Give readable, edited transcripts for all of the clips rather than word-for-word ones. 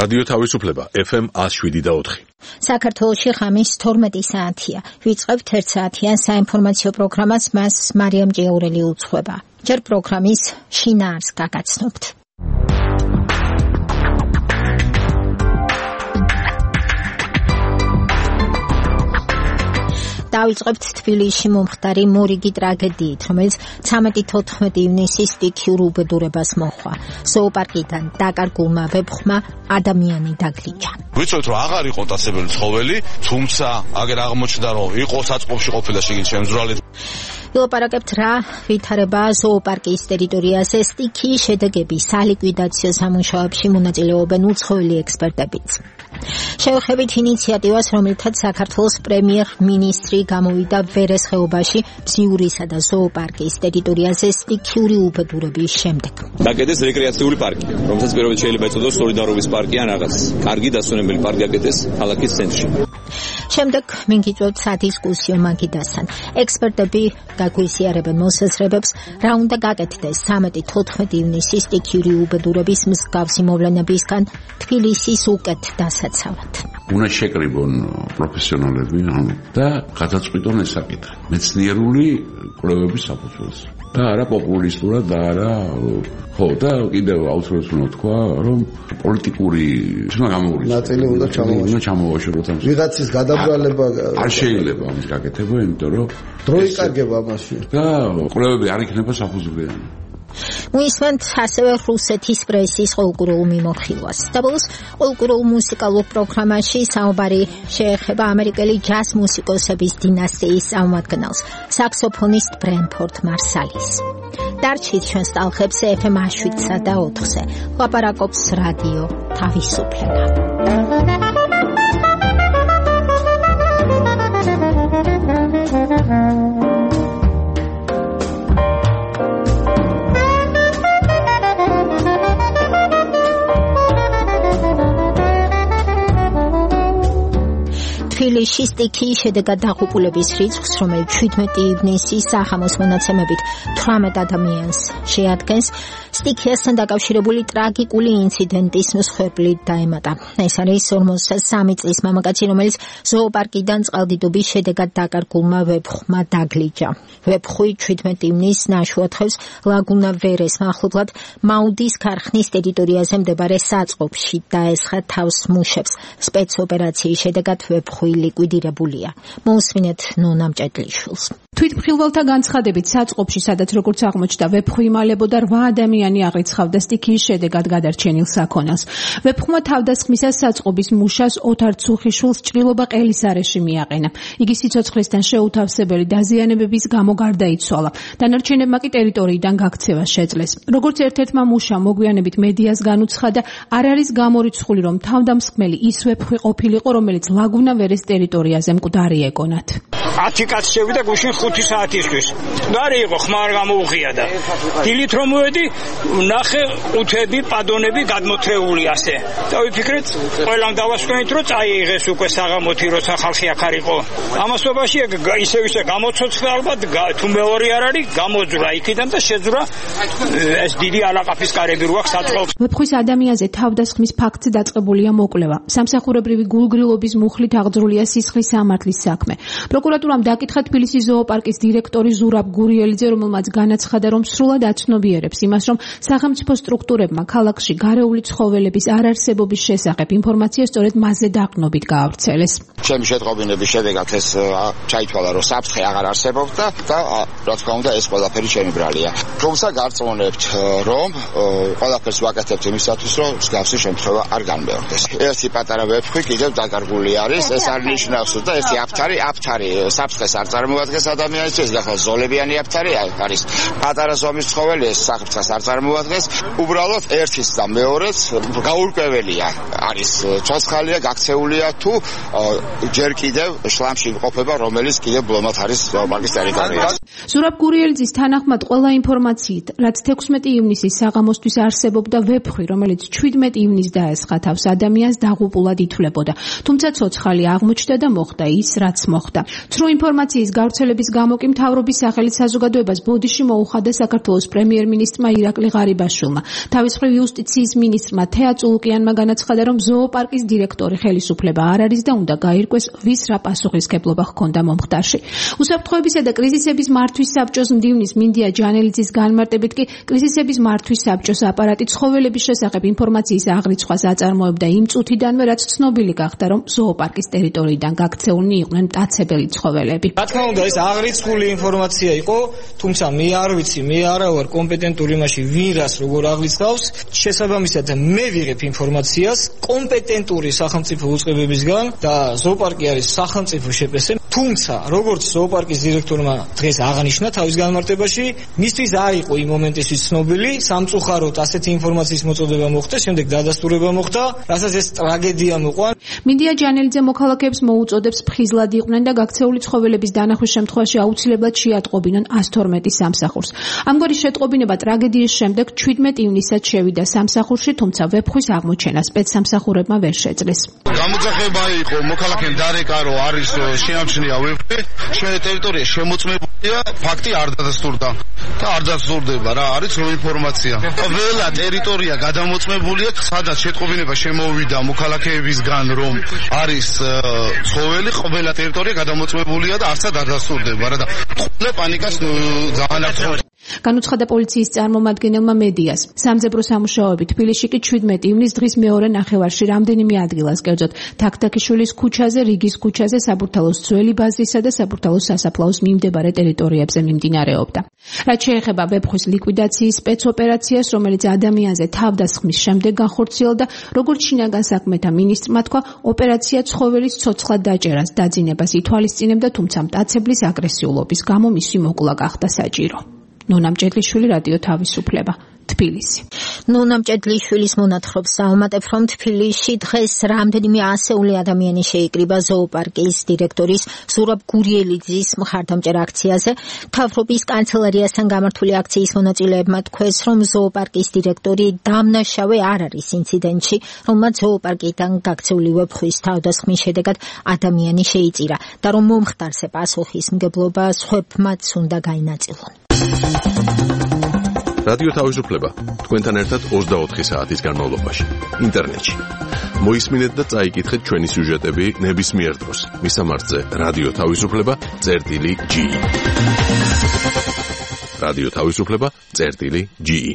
რადიო თავისუფლება FM 107.4. საქართველოში ღამის 12 საათია. ვიწყებთ 1 საათიან საინფორმაციო პროგრამას, მას მარიამ ჭიაურელი უძღვება. ჯერ პროგრამის შინაარს გაგაცნობთ. დავიწყებთ თბილისში მომხდარი მორიგი ტრაგედიით, რომელიც 13-14 ივნისის სტიქიურ უბედურებას მოჰყვა. ზოოპარკიდან დაკარგულმა ვეფხვმა ადამიანი დაგლიჯა. ვიცით რომ აღარ იყო დაწესებული ცხოველი, თუმცა აგერ აღმოჩნდა რომ იყო საწყობში ყოფილა შიგნით შემძვრალი. ვილაპარაკებთ რა ვითარება ზოოპარკის ტერიტორიაზე სტიქიის შედეგების სალიკვიდაციო სამუშაოებში მონაწილეობენ უცხოელი ექსპერტებიც. შევხედებით ინიციატივას, რომელთაც საქართველოს პრემიერ-მინისტრი გამოვიდა ვერეს ხეობაში ბზიურისა და ზოოპარკის ტერიტორიაზე სტიქიური უბედურების შემდეგ. გაკეთეს რეკრეაციული პარკი, რომელსაც პირველად შეიძლება ეწოდოს სოლიდარობის პარკი ან რაღაც. კარგი დასვენებელი პარკი გაკეთეს ქალაქის ცენტრში. შემდეგ მიგიწევთ სადისკუსიო მაგიდასთან. ექსპერტები გაგვიზიარებენ მოსაზრებებს, რა უნდა გაკეთდეს 13-14 ივნისის სტიქიური უბედურების მსგავსი მოვლენებისგან თბილისის უკეთ დასაცავად. უნდა შეკრიბონ პროფესიონალები და გადაწყვიტონ ეს საკითხი მეცნიერული კვლევების საფუძველზე და არა პოპულისტურად და არა და კიდევ აუცილებლად უნდა თქვა რომ პოლიტიკური გამოურიცხოს ნაწილი უნდა ჩამოვაშოროთ ვიღაცის გადაბრალება არ შეიძლება ამის გაკეთება, იმიტომ რომ დრო იკარგება ამაში და კვლევები არ იქნება საფუძვლიანი. მოისმენთ ასევე რუსეთის პრესის ყოველკვირეულ მიმოხილვას. და ბოლოს ყოველკვირეულ მუსიკალურ პროგრამაში საუბარი შეეხება ამერიკელი ჯაზ მუსიკოსების დინასტიის წარმომადგენელს, საქსოფონისტ ბრენფორდ მარსალის. დარჩით ჩვენს ტალღებს FM 107-სა და 4-ზე. ლაპარაკობს რადიო თავისუფლება. თბილისში სტიქიის შედეგად დაღუპულების რიცხვს, რომელიც 17 ივნისის საღამოს მონაცემებით 18 ადამიანს შეადგენს, სტიქიასთან დაკავშირებული ტრაგიკული ინციდენტის მსხვერპლით დაემატა. ეს არის 53 წლის მამაკაცი, რომელიც ზოოპარკიდან წყალდიდობის შედეგად დაკარგულმა ვეფხვმა დაგლიჯა. ვეფხვი 17 ივნისს ნაშუათხევს ლაგუნა ვერეს მახლობლად მაუდის ქარხნის ტერიტორიაზე მდებარე საწყობში დაესხა თავს მუშებს. სპეცოპერაციის შედეგად ვეფხვი ლიკვიდირებულია. მოусმინეთ ნონა მჭედლიშვილს. თვითმხილველთა განცხადებით საწყობში, სადაც როგორც აღმოჩნდა, ვეფხვი იმალებოდა 8 ადამიანი აღრიცხავდა სტიქიის შედეგად გადარჩენილ საქონელს. ვეფხვმა თავდასხმისას საწყობის მუშას ოთარ ცუხიშვილს ჭრილობა ყელის არეში მიაყენა. იგი სიცოცხლესთან შეუთავსებელი დაზიანებების გამო გარდაიცვალა. დანარჩენებმა კი ტერიტორიიდან გაქცევა შეძლეს. როგორც ერთ-ერთმა მუშამ მოგვიანებით მედიას განუცხადა, არ არის გამორიცხული, რომ თავდამსხმელი ის ვეფხვი ყოფილიყო, რომელიც ლაგუნა ვერეს ტერიტორიაზე მკვდარი ეკონათ. 10 კაცი შევიდა გუშინ 5 საათისთვის. მკვდარი იყო, ხმა არ გამოუღია და დილით რომ მოვედი, ნახე ყუთები, პადონები გადმოთრეული ასე. და ვიფიქრეთ, ყველამ დავასვენით, რომ წაიღეს უკვე საღამოთი, როცა ხალხი აქ არ იყო. ამასობაში ისე გამოცოცხლე ალბათ, თუ მეორე არ არის, გამოძვრა იქიდან და შეძვრა ეს დიდი ალაყაფის კარები რო აქვს საწყობს. ვეფხვის ადამიანზე თავდასხმის ფაქტზე დაწყებულია მოკვლევა. სამსახურებრივი გულგრილობის მუხლით აღძრულია სისხლის სამართლის საქმე. პროკურატურამ დაკითხა თბილისის ზოოპარკის დირექტორი ზურაბ გურიელიძე, რომელმაც განაცხადა, რომ სრულად აცნობიერებს იმას, რომ სახელმწიფო სტრუქტურებმა ქალაქში გარეული ცხოველების არარსებობის შესახებ ინფორმაცია სწორედ მასზე დაყრდნობით გაავრცელეს. ჩემი შეტყობინების შედეგად ეს ჩაითვალა, რომ საფრთხე აღარ არსებობდა და რა თქმა უნდა ეს ყველაფერი ჩემი ბრალია. თუმცა გარწმუნებთ, რომ ყველაფერს ვაკეთებთ იმისათვის, რომ მსგავსი შემთხვევა არ განმეორდეს. ერთი პატარა ვეფხვი კიდევ დაკარგული არის, ეს არ ნიშნავს და ერთი აფთარი საფრთხეს არ წარმოადგენს ადამიანისთვის, ახლა ზოლებიანი აფთარი არის პატარა ზომის ცხოველი, ეს საფრთხეს არ წარმოადგენს. უბრალოდ ერთის და მეორეც გაურკვეველია არის ცოცხალია, გაქცეულია თუ ჯერ კიდევ შლამში იმყოფება, რომელიც კიდევ ბლომად არის ზოოპარკის ტერიტორიაზე. ზურაბ გურიელიძის თანახმად ყველა ინფორმაციით, რაც 16 ივნისის საღამოსთვის არსებობდა ვეფხვი, რომელიც 17 ივნისს დაესხა თავს ადამიანს, დაღუპულად ითვლებოდა. თუმცა ცოცხალი აღმოჩნდა და მოხდა ის, რაც მოხდა. ცრუ ინფორმაციის გავრცელების გამო კი მთავრობის სახელით საზოგადოებას ბოდიში მოუხადა საქართველოს პრემიერ-მინისტრმა ირაკლი ღარიბაშვილმა. თავის მხრივ იუსტიციის მინისტრმა თეა წულუკიანმა განაცხადა, რომ ზოოპარკის დირექტორი ხელისუფლება არ არის და უნდა გაირკვეს, ვის რა პასუხისმგებლობა ჰქონდა მომხდარში. უსაფრთხოებისა და კრიზისების მართვის საბჭოს მდივნის მინდია ჯანელიძის განმარტებით კი კრიზისების მართვის საბჭოს აპარატი ცხოველების შესახებ ინფორმაციის აღრიცხვას აწარმოებდა იმ წუთიდანვე, რაც ცნობილი გახდა, რომ ზოოპარკის ტერიტორიიდან გაქცეულნი იყვნენ მტაცებელი ცხოველები. რა თქმა უნდა, ეს აღრიცხული ინფორმაცია იყო, თუმცა მე არ ვიცი, მე არა ვარ კომპეტენტური იმაში, ვინ რას როგორ აღრიცხავს. შესაბამისად, მე ვიღებ ინფორმაციას კომპეტენტური სახელმწიფო უწყებებისგან და ზოოპარკი არის სახელმწიფო შეფასება. თუმცა, როგორც ზოოპარკის დირექტორმა დღეს აღნიშნა თავის განმარტებაში, მისთვის არ იყო იმ მომენტისთვის ცნობილი, სამწუხაროდ ასეთი ინფორმაციის მოწოდება მოხდა, შემდეგ დადასტურება მოხდა, რასაც ეს ტრაგედია მოყვა. მინდია ჯანელიძე მოქალაქეებს მოუწოდებს ფხიზლად იყვნენ და გაქცეული ცხოველების დანახვის შემთხვევაში აუცილებლად შეატყობინონ 112 სამსახურს. ამგვარი შეტყობინება ტრაგედიის შემდეგ 17 ივნისად შევიდა სამსახურში, თუმცა ვეფხვის აღმოჩენა სპეცსამსახურებმა ვერ შეძლეს. გამოძახება იყო მოქალაქემ დარეკა, რომ არის შეამჩნია ვეფხვი, ჩვენ ტერიტორია შემოწმებულია, ფაქტი არ დადასტურდა და არ დასტურდება რა, არის რო ინფორმაცია. ყველა ტერიტორია გადამოწმებულია, სადაც შეტყობინება შემოვიდა მოქალაქეებისგან, რომ არის ცხოველი, ყველა ტერიტორია გადამოწმებულია და არცად არ დასტურდება რა და ყველა პანიკას ძალიან აქვს. განუცხადა პოლიციის წარმომადგენელმა მედიას. სამძებრო სამუშაოები თბილისში კი 17 ივნის დღის მეორე ნახევარში რამდენიმე ადგილას, კერძოდ თაქთაქიშვილის ქუჩაზე, რიგის ქუჩაზე, საბურთალოს ძველი ბაზრისა და საბურთალოს სასაფლაოს მიმდებარე ტერიტორიებზე მიმდინარეობდა. რაც შეეხება ვეფხვის ლიკვიდაციის სპეცოპერაციას, რომელიც ადამიანზე თავდასხმის შემდეგ განხორციელდა, როგორც შინაგან საქმეთა მინისტრმა თქვა, ოპერაცია ცხოველის ცოცხლად დაჭერას დაძინებას ითვალისწინებდა, თუმცა მტაცებლის აგრესიულობის გამო მისი მოკლა გახდა საჭირო. ნონა მჭედლიშვილი, რადიო თავისუფლება, თბილისი. ნონა მჭედლიშვილის მონათხრობს საამატებ, რომ თბილისში დღეს რამდენიმე ასეული ადამიანი შეიკრიბა ზოოპარკის დირექტორის ზურაბ გურიელიძის მხარდამჭერ აქციაზე. მთავრობის კანცელარიასთან გამართული აქციის მონაწილეებმა თქვეს, რომ ზოოპარკის დირექტორი დამნაშავე არ არის ინციდენტში, რომელმაც ზოოპარკიდან გაქცეული ვეფხვის თავდასხმის შედეგად ადამიანი შეიწირა და რომ მომხდარზე პასუხისმგებლობა სხვებმაც უნდა გაინაწილონ. რადიო თავისუფლება თქვენთან ერთად 24 საათის განმავლობაში ინტერნეტში. მოისმინეთ და წაიკითხეთ ჩვენი სიუჟეტები ნებისმიერ დროს. მისამართზე რადიო თავისუფლება.ge. რადიო თავისუფლება.ge.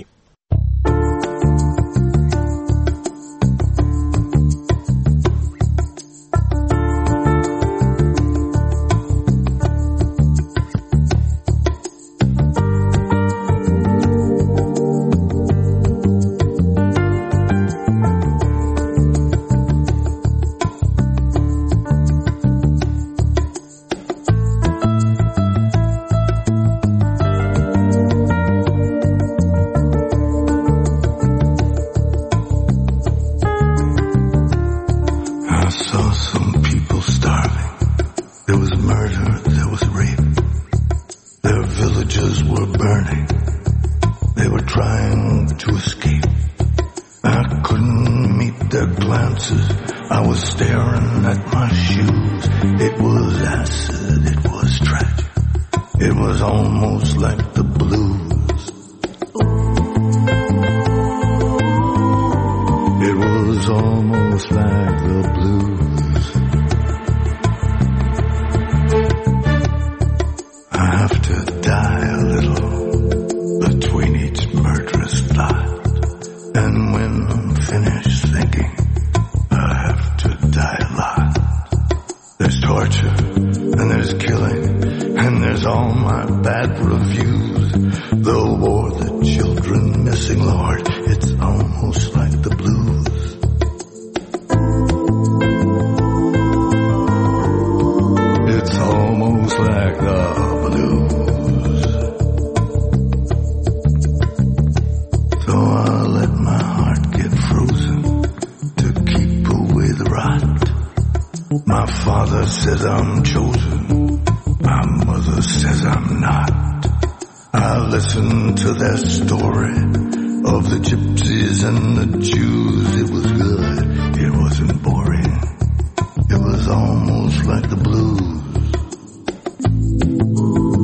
It was almost like the blues.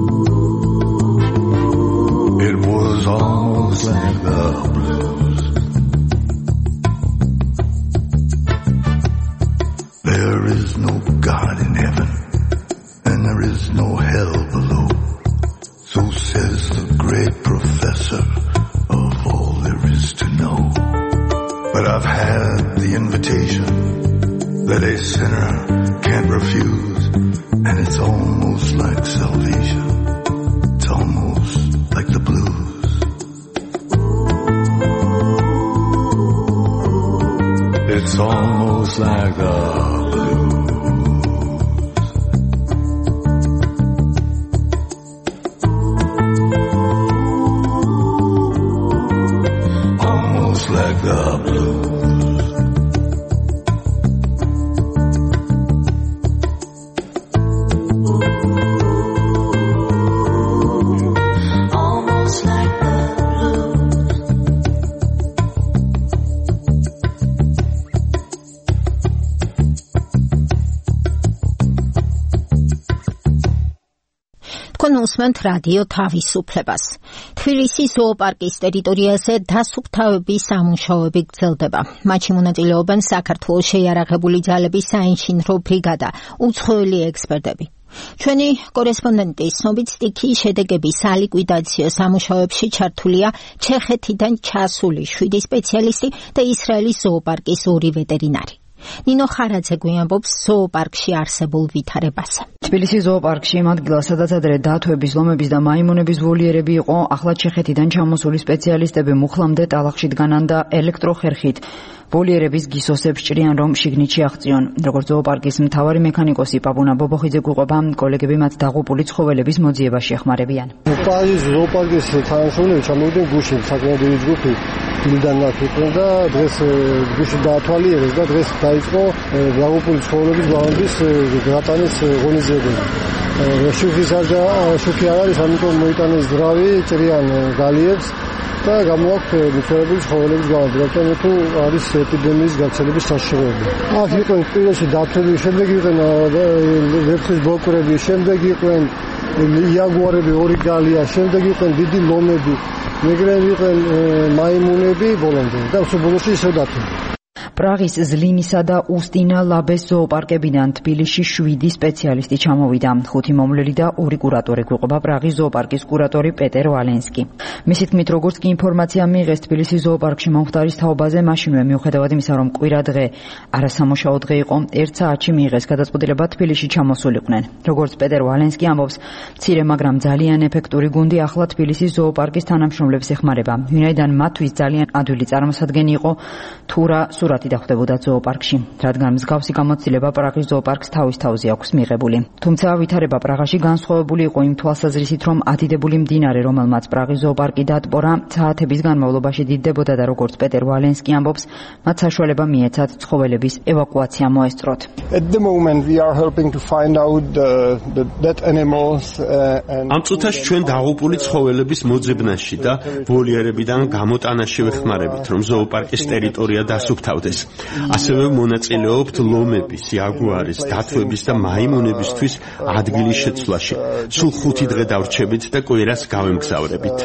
It's almost like the blues. Almost like the blues. უსმენთ რადიო თავისუფლებას. თბილისის ზოოპარკის ტერიტორიაზე დასუფთავების სამუშაოები გრძელდება. მათში მონაწილეობენ საქართველოს შეიარაღებული ძალების საინჟინრო ბრიგადა, უცხოელი ექსპერტები. ჩვენი კორესპონდენტის ცნობით სტიქიის შედეგების სალიკვიდაციო სამუშაოებში ჩართულია ჩეხეთიდან ჩასული 7 სპეციალისტი და ისრაელის ზოოპარკის 2 ვეტერინარი. ნინო ხარაძე გვიამბობს ზოოპარკში არსებულ ვითარებაზე. თბილისის ზოოპარკში იმ ადგილას, სადაც ადრე დათვების, ლომების და მაიმუნების ვოლიერები იყო, ახლა ჩეხეთიდან ჩამოსული სპეციალისტები მუხლამდე ტალახში დგანან და ელექტროხერხით ვოლიერების გისოსებს ჭრიან, რომ შიგნით შეაღწიონ. როგორც ზოოპარკის მთავარი მექანიკოსი პაპუნა ბობოხიძე გვიყვება, კოლეგები მათ დაღუპული ცხოველების მოძიებას ეხმარებიან. პარიზ ზოოპარკის თანამშრომლები ჩამოვიდნენ გუშინ, საკმაოდ დიდი ჯგუფი მილდან ნახიყვნენ და დღეს გუშინ დაათვალიერეს და დღეს დაიწყო დაღუპული ცხოველების ბლანდის გატანის ღონისძიებები. შუქი არ არის, ამიტომ მოიტანეს ძრავი, ჭრიან გალიებს და გამოაქვთ მიცვალებული ცხოველების ბლანდი, რადგან თუ არის ეპიდემიის გავრცელების საშუალება. აქ იყვნენ პირველში დათვები, შემდეგ იყვნენ ვეფხვის ბოკვერები, შემდეგ იყვნენ იაგუარები 2 გალია, შემდეგ იყვნენ დიდი ლომები, მეგრე იყვნენ მაიმუნები ბოლომდე და სულ ისევ დათვები. პრაღის ზლინისა და უსტინა ლაბეს ზოოპარკებიდან თბილისში 7 სპეციალისტი ჩამოვიდა. 5 მომვლელი და 2 კურატორი გვიყვება პრაღის ზოოპარკის კურატორი პეტერ ვალენსკი. მისი თქმით, როგორც კი ინფორმაცია მიიღეს თბილისის ზოოპარკში მომხდარის თაობაზე, მაშინვე მიუხედავად იმისა, რომ კვირა დღე არასამუშაო დღე იყო, 1 საათში მიიღეს გადაწყვეტილება თბილისში ჩამოსულიყვნენ. როგორც პეტერ ვალენსკი ამბობს, მცირე, მაგრამ ძალიან ეფექტური გუნდი ახლა თბილისის ზოოპარკის თანამშრომლებს ეხმარება. ვინაიდან მათთვის ძალიან ადვილი წარმოსადგენი იყო თუ რა სურათი დახვდებოდა ზოოპარკში, რადგან მსგავსი გამოცდილება პრაღის ზოოპარკს თავის თავზე აქვს მიღებული. თუმცა ვითარება პრაღაში განსხვავებული იყო იმ თვალსაზრისით, რომ ადიდებული მდინარე, რომელმაც პრაღის ზოოპარკი დატბორა, საათების განმავლობაში დიდდებოდა და როგორც პეტერ ვალენსკი ამბობს, მათ საშუალება მიეცათ ცხოველების ევაკუაცია მოესწროთ. ამ წუთას ჩვენ დაღუპული ცხოველების მოძებნაში და ვოლიერებიდან გამოტანაში ვეხმარებით, რომ ზოოპარკის ტერიტორია დასუფთავდეს. ასევე მონაწილეობთ ლომების, იაგუარის, დათვების და მაიმუნებისთვის ადგილის შეცვლაში. სულ 5 დღე დავრჩებით და კვირას გავემგზავრებით.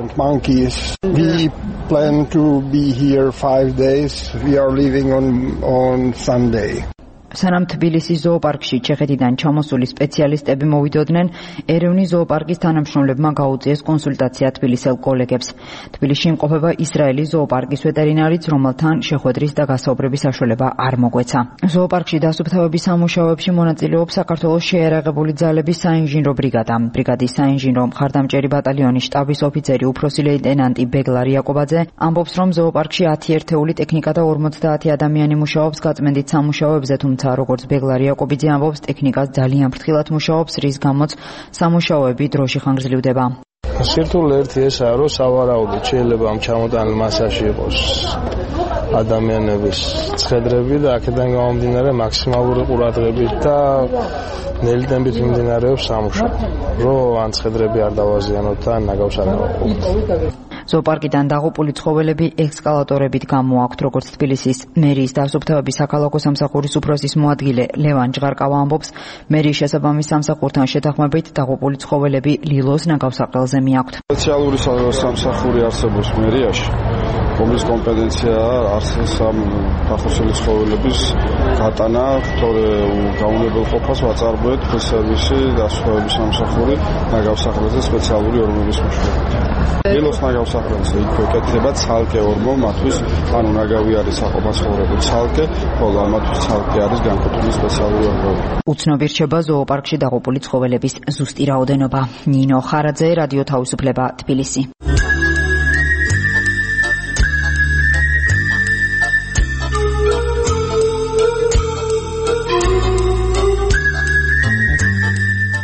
We plan to be here 5 days. We are leaving on Sunday. სანამ თბილისის ზოოპარკში ჩეხეთიდან ჩამოსული სპეციალისტები მოვიდოდნენ, ერევნის ზოოპარკის თანამშრომლებმა გაუწიეს კონსულტაცია თბილისელ კოლეგებს. თბილისში იმყოფება ისრაელის ზოოპარკის ვეტერინარიც, რომელთან შეხვედრის და გასაუბრების საშუალება არ მოგვეცა. ზოოპარკში დასუფთავების სამუშაოებში მონაწილეობს საქართველოს შეიარაღებული ძალების საინჟინრო ბრიგადა. ბრიგადის საინჟინრო მხარდამჭერი ბატალიონის შტაბის ოფიცერი უფროსი ლეიტენანტი ბეგლარ იაკობაძე ამბობს, რომ ზოოპარკში 10 ერთეული ტექნიკა და 50 ადამიანი მუშაობს გაწმენდით სამუშაოებზე, თუმცა როგორც ბეგლარ იაკობიძე ამბობს, ტექნიკა ძალიან ფრთხილად მუშაობს, რის გამოც სამუშაოები დროში ხანგრძლივდება. სირთულე ერთი ესაა, რომ სავარაუდოდ შეიძლება ამ ჩამოტანილ მასაში იყოს ადამიანების ცხედრები და აქედან გამომდინარე მაქსიმალური ყურადღებით და ნელი ტემპით მიმდინარეობს სამუშაო, რომ ან ცხედრები არ დავაზიანოთ და ნაგავს არ დავაყოთ. ზოოპარკიდან დაღუპული ცხოველები ექსკალატორებით გამოაქვთ, როგორც თბილისის მერიის დასუფთავების საქალაქო სამსახურის უფროსის მოადგილე ლევან ჟღარკავა ამბობს, მერიის შესაბამის სამსახურთან შეთანხმებით დაღუპული ცხოველები ლილოს ნაგავსაყრელზე მიაქვთ. სპეციალური სამსახური არსებობს მერიაში, რომლის კომპეტენციაა არსებობს ამ დახოსილი ცხოველების გატანა, თორე გაუნებელყოფას ვაწარმოებთ სერვისი დასუფთავების სამსახური ნაგავსაყრელზე სპეციალური ორმოების მეშვეობით. ლილოს ნაგავსაყრელზე იქვე კეთდება ცალკე ორმო, მათთვის ანუ ნაგავი არის საყოფაცხოვრებო ცალკე, ხოლო ამათთვის ცალკე არის განკუთვნილი სპეციალური ორმო. უცნობი რჩება ზოოპარკში დაღუპული ცხოველების ზუსტი რაოდენობა. ნინო ხარაძე, რადიო თავისუფლება, თბილისი.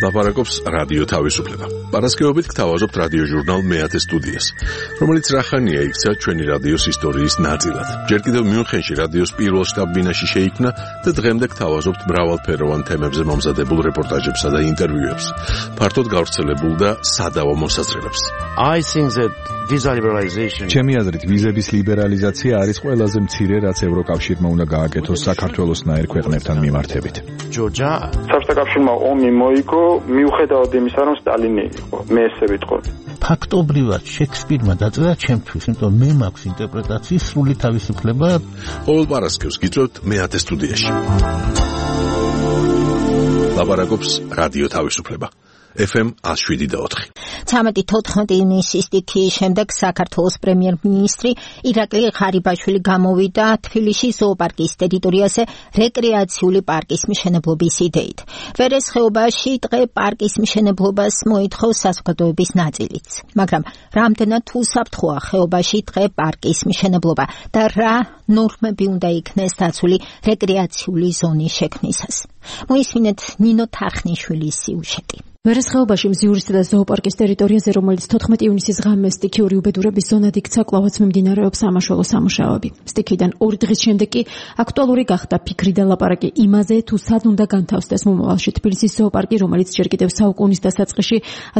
ლაპარაკობს რადიო თავისუფლება. პარასკევობით გთავაზობთ რადიო ჟურნალ მეათე სტუდიას, რომელიც რახანია იქცა ჩვენი რადიოს ისტორიის ნაწილად. ჯერ კიდევ მიუნხენში რადიოს პირველ შტაბ-ბინაში შეიქმნა და დღემდე გთავაზობთ მრავალფეროვან თემებზე მომზადებულ რეპორტაჟებსა და ინტერვიუებს, ფართოდ გავრცელებულ და სადავო მოსაზრებებს. I think that visa liberalization ჩემი აზრით ვიზების ლიბერალიზაცია არის ყველაზე მცირე, რაც ევროკავშირმა უნდა გააკეთოს საქართველოსნაირ ქვეყნებთან მიმართებით. ჯორჯია საბჭოთა ომი მოიგო მიუხედავად იმისა, რომ სტალინი იყო. მე ესე ვიტყოდი. ფაქტობრივად შექსპირმა დაწერა ჩემთვის, იმიტომ მე მაქვს ინტერპრეტაციის სრული თავისუფლება. ყოველ პარასკევს გიწევთ მეათე სტუდიაში. ლაპარაკობს რადიო თავისუფლება. FM 107.4. 13-14 ივნისის სტიქიის შემდეგ საქართველოს პრემიერ-მინისტრი ირაკლი ღარიბაშვილი გამოვიდა თბილისის ზოოპარკის ტერიტორიაზე რეკრეაციული პარკის მშენებლობის იდეით. ვერეს ხეობაში დღე პარკის მშენებლობას მოითხოვს საზოგადოების ნაწილიც. მაგრამ რამდენად უსაფრთხოა ხეობაში დღე პარკის მშენებლობა და რა ნორმები უნდა იქნეს დაცული რეკრეაციული ზონის შექმნისას. მოისმინეთ ნინო თახნიშვილის სიუჟეტი. ვერეს ხეობაში მზიურისა და ზოოპარკის ტერიტორიაზე, რომელიც 14 ივნისის ღამეს სტიქიური უბედურების ზონად იქცა, კვლავაც მიმდინარეობს სამაშველო სამუშაოები. სტიქიდან 2 დღის შემდეგ კი აქტუალური გახდა ფიქრი და ლაპარაკი იმაზე, თუ სად უნდა განთავსდეს მომავალში თბილისის ზოოპარკი, რომელიც ჯერ კიდევ საუკუნის დასაწყისში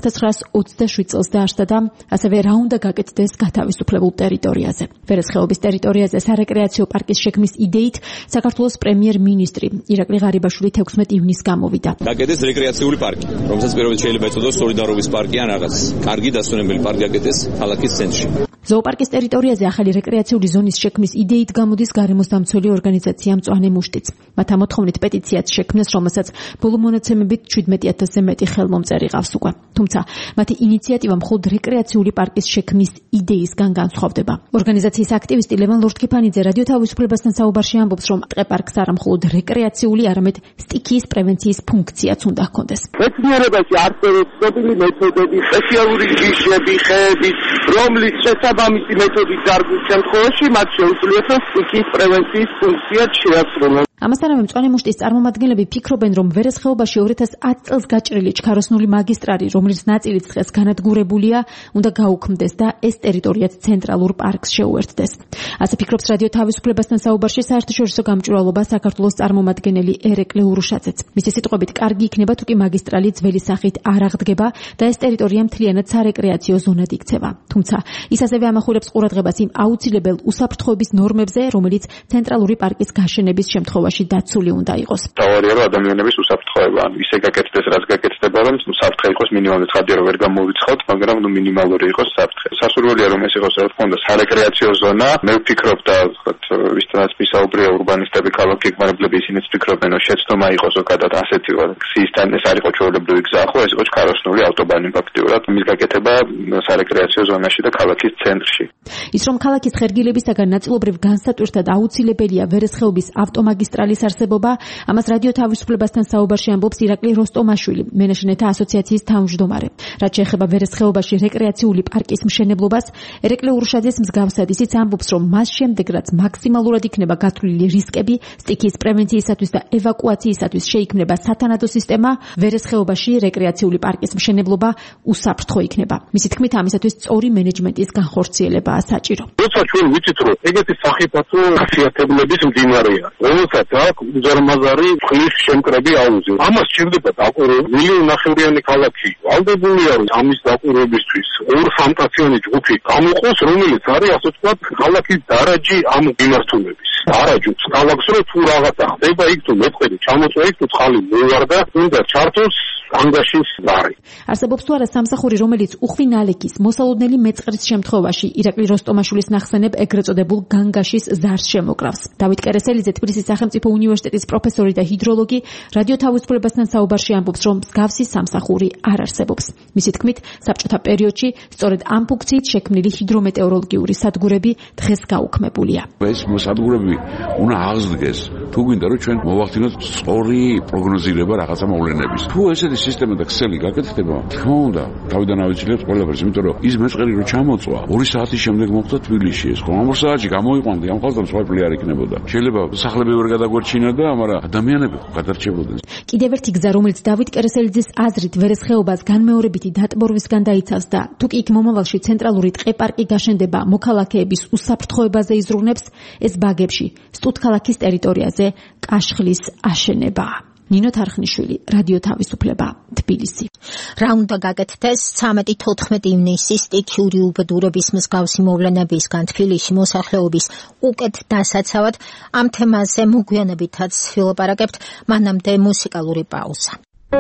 1927 წელს დაარსდა და ასევე რა უნდა გაკეთდეს გათავისუფლებულ ტერიტორიაზე. ვერეს ხეობის ტერიტორიაზე სარეკრეაციო პარკის შექმნის იდეით საქართველოს პრემიერ-მინისტრი ირაკლი ღარიბაშვილი 16 ივნისს გამოვიდა. გაკეთდეს რეკრეაციული პარკი, რომელსაც პირველად შეიძლება ეწოდოს სოლიდარობის პარკი ან რაღაც კარგი დასვენებელი პარკი გაკეთდეს ქალაქის ცენტრში. ზოოპარკის ტერიტორიაზე ახალი რეკრეაციული ზონის შექმნის იდეით გამოდის გარემოს დამცველი ორგანიზაცია მწვანე მუშტიც. მათ ამოთხოვნით პეტიციაც შექმნეს, რომელსაც ბოლო მონაცემებით 17,000-ზე მეტი ხელმომწერი ყავს უკვე. თუმცა მათი ინიციატივა მხოლოდ რეკრეაციული პარკის შექმნის იდეისგან განსხვავდება. ორგანიზაციის აქტივისტი ლევან ლორთქიფანიძე რადიო თავისუფლებასთან საუბარში ამბობს, რომ დღე პარკს არა მხოლოდ რეკრეაციული, არამედ სტიქიის პრევენციის ფუნქციაც უნდა ჰქონდეს. მეცნიერებაში არსებობს ცნობილი მეთოდები, სპეციალური ჯიშები, ხეები, რომლის შესაბამისი მეთოდის დარგვის შემთხვევაში მათ შეუძლიათ სტიქიის პრევენციის ფუნქციაც შეასრულონ. ამასთანავე მწვანე მუშტის წარმომადგენლები ფიქრობენ, რომ ვერეს ხეობაში 2010 წელს გაჭრილი ჩქაროსნული მაგისტრალი, რომლის ნაწილიც დღეს განადგურებულია, უნდა გაუქმდეს და ეს ტერიტორიაც ცენტრალურ პარკს შეუერთდეს. ასე ფიქრობს რადიო თავისუფლებასთან საუბარში საერთაშორისო გამჭვირვალობა საქართველოს წარმომადგენელი ერეკლე ურუშაძეც. მისი სიტყვებით, კარგი იქნება თუ კი მაგისტრალი ძველი სახით არ აღდგება და ეს ტერიტორია მთლიანად სარეკრეაციო ზონად იქცევა. თუმცა ის ასევე ამახვილებს ყურადღებას იმ აუცილებელ უსაფრთხოების ნორმებზე, რომელიც ცენტრალური პარკის გაშენების შემთხვევაში დაცული უნდა იყოს. თავარია რომ ადამიანების უსაფრთხოება, ისე გაკეთდეს, რაც გაკეთდება, რომ საფრთხე იყოს მინიმალური, ცხადია რომ ვერ გამოვიცხოთ, მაგრამ მინიმალური იყოს საფრთხე. სასურველია რომ ეს იყოს, რა თქმა უნდა, სარეკრეაციო ზონა. მე ვფიქრობ და ვისთანაც მისაუბრია ურბანისტები, ქალაქგეგმარებლები, ისინიც ფიქრობენ, რომ შეცდომა იყოს ზოგადად ასეთი გზისთან, ეს არ იყო ჩვეულებრივი გზა, ხო, ეს იყო ჩქაროსნული ავტობანი ფაქტიურად, მის გაკეთება სარეკრეაციო ზონაში და ქალაქის ცენტრში. ის რომ ქალაქის ხერგილებისაგან ნაწილობრივ განსატვირთად აუცილებელია ვერეს ხეობის ავტომაგისტრალის არსებობა, ამას რადიო თავისუფლებასთან საუბარში ამბობს ირაკლი როსტომაშვილი, მენეჯმენტთა ასოციაციის თავმჯდომარე. რაც შეეხება ვერეს ხეობაში რეკრეაციული პარკის მშენებლობას, ერეკლე ურუშაძეს მსგავსად ისიც ამბობს, რომ მას შემდეგ რაც მაქსიმალურად იქნება გათვლილი რისკები სტიქიის პრევენციისათვის და ევაკუაციისათვის შეიქმნება სათანადო სისტემა, ვერეს ხეობაში რეკრეაციული პარკის მშენებლობა უსაფრთხო იქნება. მისი თქმით, ამისათვის სწორი მენეჯმენტის განხორციელებაა საჭირო. როცა ჩვენ ვიცით, რომ ეგეთი სახიფათო ხასიათებლების მდინარეა, რომელსაც აქვს უზარმაზარი წყლის შემკრები აუზი. ამას სჭირდება დაკვირვება. მილიონნახევრიანი ქალაქი ვალდებულია, რომ ამის დაკვირვებისთვის ორ ფანტაციონი ჯგუფი გამოყოს, რომელიც არის ასე ვთქვათ, ქალაქის დარაჯი ამ მიმართულების. დარაჯობს ქალაქს, რომ თუ რაღაცა ხდება, იქ თუ მეტყვი ჩამოწვა, იქ თუ წყალი მოვარდა, უნდა ჩართოს განგაშის ბარი. არსებობს თუ არა სამსახური, რომელიც უხვინ ალექის მოსალოდნელი მეწყრის შემთხვევაში ირაკლი როსტომაშვილის ნახსენებ ეგრეთ წოდებულ განგაშის ზარს შემოკრავს. დავით კერესელიძე, თბილისის სახელმწიფო უნივერსიტეტის პროფესორი და ჰიდროლოგი, რადიო თავისუფლებასთან საუბარში ამბობს, რომ მსგავსი სამსახური არ არსებობს. მისი თქმით, საბჭოთა პერიოდში სწორედ ამ ფუნქციით შექმნილი ჰიდრომეტეოროლოგიური სადგურები დღეს გაუქმებულია. ეს სადგურები უნდა აღზრდდეს, თუ გვინდა რომ ჩვენ მოვახდინოთ სწორი პროგნოზირება რაღაცა მოვლენების. თუ ესეთი ეს სისტემა და ქსელი გაკეთდება, თქმა უნდა, თავიდან ავიძლიოთ ყველაფერს, იმიტომ რომ ის მეწყერი რო ჩამოწვა, 2 საათის შემდეგ მოხდა თბილისში ეს. ხომ 2 საათში გამოიყვანდი, ამ ხალხთან სვაპლი არ იქნებოდა. შეიძლება სახლები ვერ გადაგვერჩინა და მაგრამ ადამიანები გადარჩებოდნენ. კიდევ ერთი გზა, რომელიც დავით კერესელიძის აზრით ვერესხეობას განმეორებითი დატბორვისგან დაიცავს და თუ კი იქ მომავალში ცენტრალური ტყე-პარკი გაშენდება, მოქალაქეების უსაფრთხოებაზე იზრუნებს, ეს ბაგებში, სტუთქალაქის ტერიტორიაზე კაშხლის აშენება. ნინო თარხნიშვილი, რადიო თავისუფლება, თბილისი. რა უნდა გაკეთდეს 13-14 ივნისის სტიქიური უბედურების მსგავსი მოვლენებისგან თბილისში მოსახლეობის უკეთ დასაცავად ამ თემაზე მოგვიანებითაც ვილაპარაკებთ, მანამდე მუსიკალური პაუზა.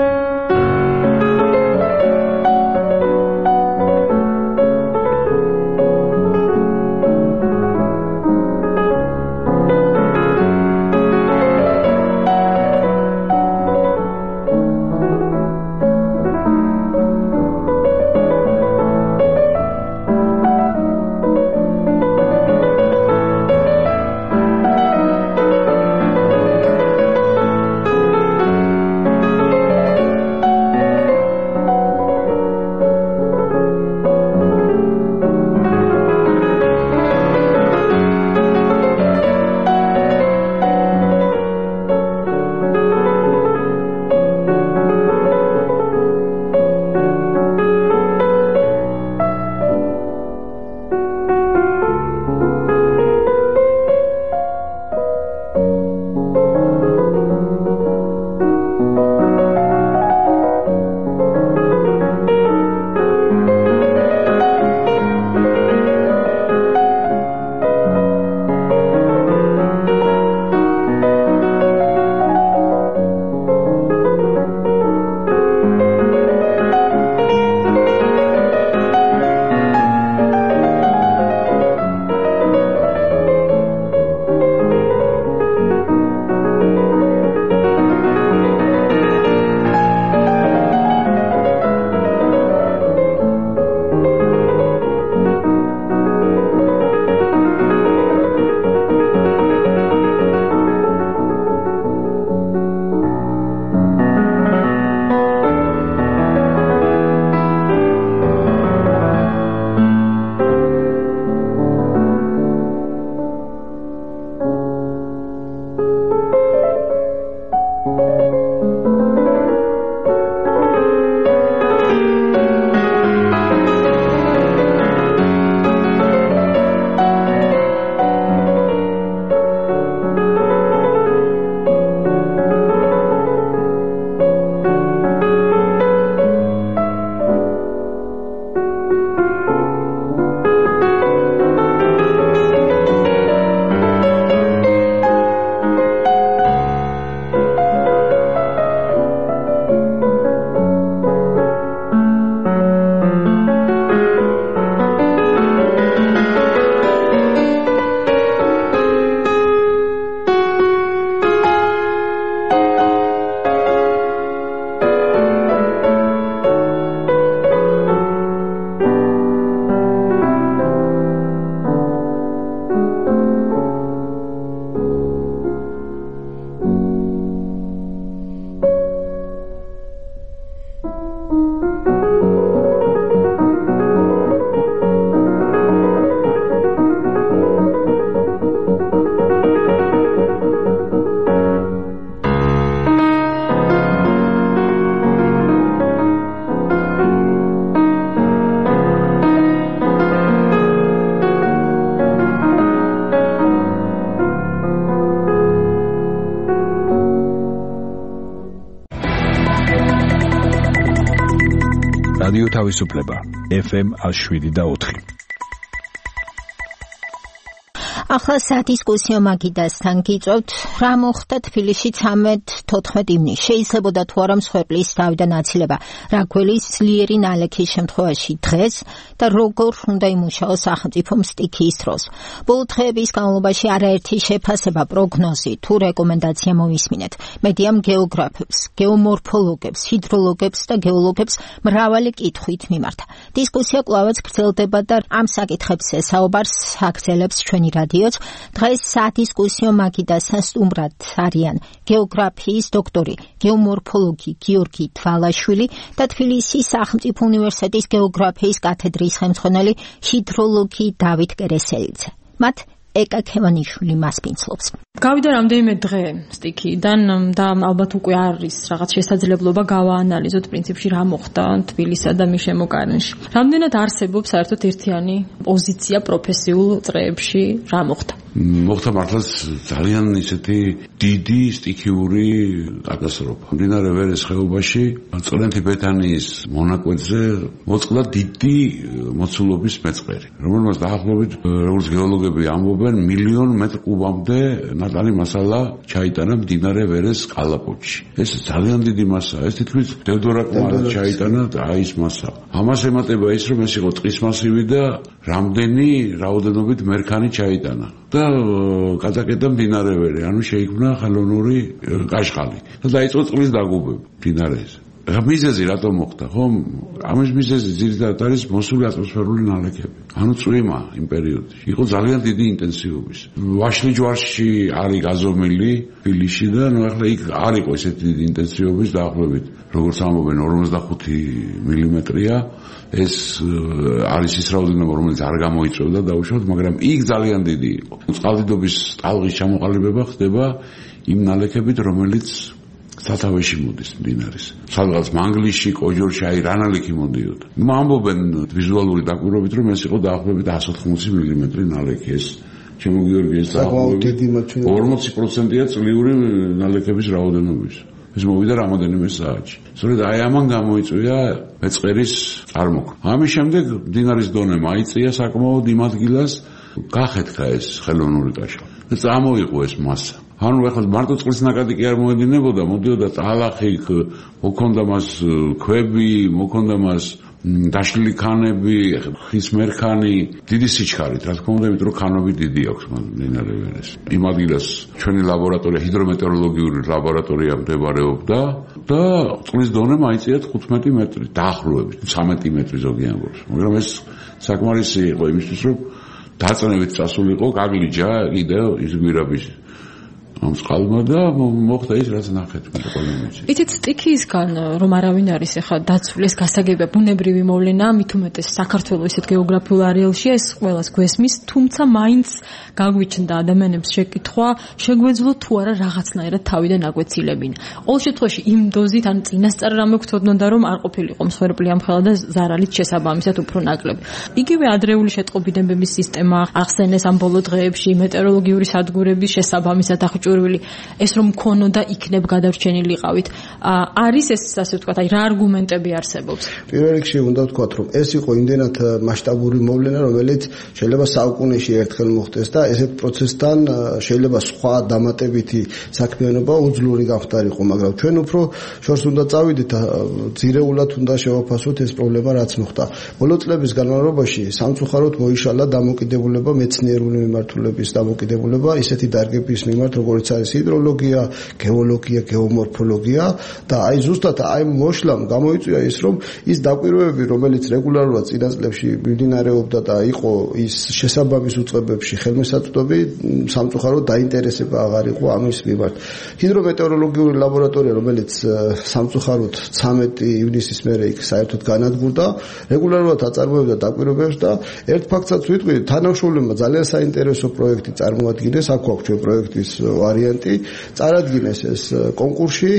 რადიო თავისუფლება FM 107.4. ახლა სადისკუსიო მაგიდასთან გიწევთ, რა მოხდა თბილისში 13-14 ივნისს. შეიძლებოდა თუ არა მსხვერპლის თავიდან აცილება რაგველის ძლიერი ნალექის შემთხვევაში დღეს და როგორ უნდა იმუშაოს სახელმწიფომ სტიქიის დროს. ბოლო დღეების განმავლობაში არაერთი შეფასება, პროგნოზი თუ რეკომენდაცია მოვისმინეთ. მედიამ გეოგრაფებს, გეომორფოლოგებს, ჰიდროლოგებს და გეოლოგებს მრავალი კითხვით მიმართა. დისკუსია კვლავაც გრძელდება და ამ საკითხებზე საუბარს აგრძელებს ჩვენი რადიო რადიოც. დღეს სადისკუსიო მაგიდასთან სტუმრად არიან გეოგრაფიის დოქტორი, გეომორფოლოგი გიორგი თვალაშვილი და თბილისის სახელმწიფო უნივერსიტეტის გეოგრაფიის კათედრის ხელმძღვანელი ჰიდროლოგი დავით კერესელიძე. მათ ეკა ქევანიშვილი მასპინძლობს. გავიდა რამდენიმე დღე სტიქიდან და ალბათ უკვე არის რაღაც შესაძლებლობა გავაანალიზოთ პრინციპში რა მოხდა თბილისსა და მის შემოგარენში. რამდენად არსებობს საერთოდ ერთიანი პოზიცია პროფესიულ წრეებში რა მოხდა? მოხდა მართლაც ძალიან ისეთი დიდი სტიქიური კატასტროფა. მდინარე ვერეს ხეობაში წყლენთი ბეთანიის მონაკვეთზე მოწყდა დიდი მოცულობის მეწყერი, რომელმაც დაახლოებით როგორც გეოლოგები ამბობენ მილიონ მეტრ კუბამდე ნატალი მასალა ჩაიტანა მდინარე ვერეს კალაპოტში. ეს ძალიან დიდი მასაა. ეს თითქმის დევდორაკმა ჩაიტანა აი ეს მასა. ამას ემატება ის რომ ეს იყო ტყის მასივი და რამდენი რაოდენობით მერქანი ჩაიტანა. და გადაკეტა მდინარე ვერე, ანუ შეიქმნა ხელოვნური კაშხალი. და დაიწყო წყლის დაგუბება მდინარეზე. რა მიზეზი რატომ მოხდა, ხო? ამის მიზეზი ძირითადად არის მოსული ატმოსფერული ნალექები. ანუ წვიმა იმ პერიოდში იყო ძალიან დიდი ინტენსივობის. ვაშლი ჯვარში არის გაზომილი თბილისში და ნუ ახლა იქ არ იყო ესეთი დიდი ინტენსივობის დაახლოებით, როგორც ამბობენ 45 მილიმეტრია. ეს არის ის რაოდენობა, რომელიც არ გამოიწვევდა დაუშვათ, მაგრამ იქ ძალიან დიდი იყო. წყალდიდობის ტალღის ჩამოყალიბება ხდება იმ ნალექებით, რომელიც სათავეში მოდის მდინარის. სადღაც მანგლისში, კოჯორში, აი რა ნალექი მოდიოდა. ამბობენ ვიზუალური დაკვირვებით, რომ ეს იყო დაახლოებით 180 მილიმეტრი ნალექი. ეს ჩემო გიორგი ეს დაახლოებით 40%-ია წლიური ნალექების რაოდენობის. ეს მოვიდა რამოდენიმე საათში. სწორედ აი ამან გამოიწვია მეწყერის წარმოქმნა. ამის შემდეგ მდინარის დონე მაიწია საკმაოდ იმ ადგილას, გახეთქა ეს ხელოვნური კაშხალი. და წამოიღო ეს მასა. ანუ ახლა მარტო წყლის ნაკადი კი არ მოედინებოდა, მოდიოდა ტალახი, მოქონდა მას ქვები, მოქონდა მას დაშლილი ქანები, ხის მერქანი, დიდი სიჩქარით, რა თქმა უნდა, იმიტომ რომ ქანები დიდი აქვს მდინარე ვერეს. იმ ადგილას ჩვენი ლაბორატორია, ჰიდრომეტეოროლოგიური ლაბორატორია მდებარეობდა და წყლის დონე მაიწია 15 მეტრი, დაახლოებით 13 მეტრი ზოგი ამბობს. მაგრამ ეს საკმარისი იყო იმისთვის, რომ დაწნევით წასულიყო გაგლიჯა კიდევ ის გვირაბის ამ წყალმა და მოხდა ის რაც ნახეთ პოლემიკაში. იცით სტიქიისგან რომ არავინ არის ახლა დაცული ეს გასაგებია ბუნებრივი მოვლენა, მით უმეტეს საქართველოს ისეთ გეოგრაფიულ არეალში ეს ყველას გვესმის, თუმცა მაინც გაგვიჩნდა ადამიანებს შეკითხვა, შეგვეძლო თუ არა რაღაცნაირად თავიდან აგვეცილებინა. ყოველ შემთხვევაში იმ დოზით ან წინასწარ რამე გვთოდნოდა რომ არ ყოფილიყო მსხვერპლი ამხელა და ზარალით შესაბამისად უფრო ნაკლები. იგივე ადრეული შეტყობინებების სისტემა ახსენეს ამ ბოლო დღეებში მეტეოროლოგიური სადგურების შესაბამისად ეს რომ მქონოდა იქნებ გადარჩენილიყავით. არის ეს ასე ვთქვათ, აი რა არგუმენტები არსებობს? პირველ რიგში უნდა ვთქვათ, რომ ეს იყო იმდენად მასშტაბური მოვლენა, რომელიც შეიძლება საუკუნეში ერთხელ მოხდეს და ესეთ პროცესთან შეიძლება სხვა დამატებითი საქმიანობა უძლური გამხდარიყო, მაგრამ ჩვენ უფრო შორს უნდა წავიდეთ, ძირეულად უნდა შევაფასოთ ეს პრობლემა რაც მოხდა. ბოლო წლების განმავლობაში სამწუხაროდ მოიშალა დამოკიდებულება მეცნიერული მიმართულების დამოკიდებულება ისეთი დარგების მიმართ, როგორც არის ჰიდროლოგია, გეოლოგია, გეომორფოლოგია და აი ზუსტად აი მოშლამ გამოიწვია ის, რომ ის დაკვირვებები, რომელიც რეგულარულად წინა წლებში მიმდინარეობდა და იყო ის შესაბამის უწყებებში ხელმისაწვდომი, სამწუხაროდ დაინტერესება აღარ იყო ამის მიმართ. ჰიდრომეტეოროლოგიური ლაბორატორია, რომელიც სამწუხაროდ 13 ივნისის მერე იქ საერთოდ განადგურდა, რეგულარულად აწარმოებდა დაკვირვებებს და ერთ ფაქტსაც ვიტყვი, თანამშრომლებმა ძალიან საინტერესო პროექტი წარმოადგინეს, აქ აქვს ჩვენ პროექტის ვარიანტი, წარადგინეს ეს კონკურსში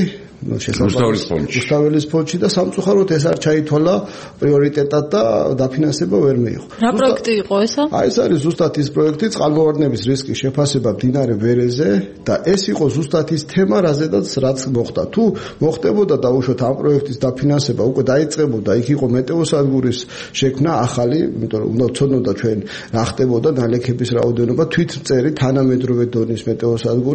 რუსთაველის ფონდში და სამწუხაროდ ეს არ ჩაითვალა პრიორიტეტად და დაფინანსება ვერ მიიღო. რა პროექტი იყო ესა? აი ეს არის ზუსტად ის პროექტი წყალმოვარდნების რისკის შეფასება მდინარე ვერეზე და ეს იყო ზუსტად ის თემა, რაც მოხდა. თუ მოხდებოდა დაუშვათ ამ პროექტის დაფინანსება, უკვე დაიწყებოდა, იქ იყო მეტეოსადგურის შექმნა ახალი, იმიტომ რომ უნდა ვცოდნოდა ჩვენ რა ხდებოდა ნალექების რაოდენობა, თვითმწერი თანამედროვე დონის მეტეოსადგური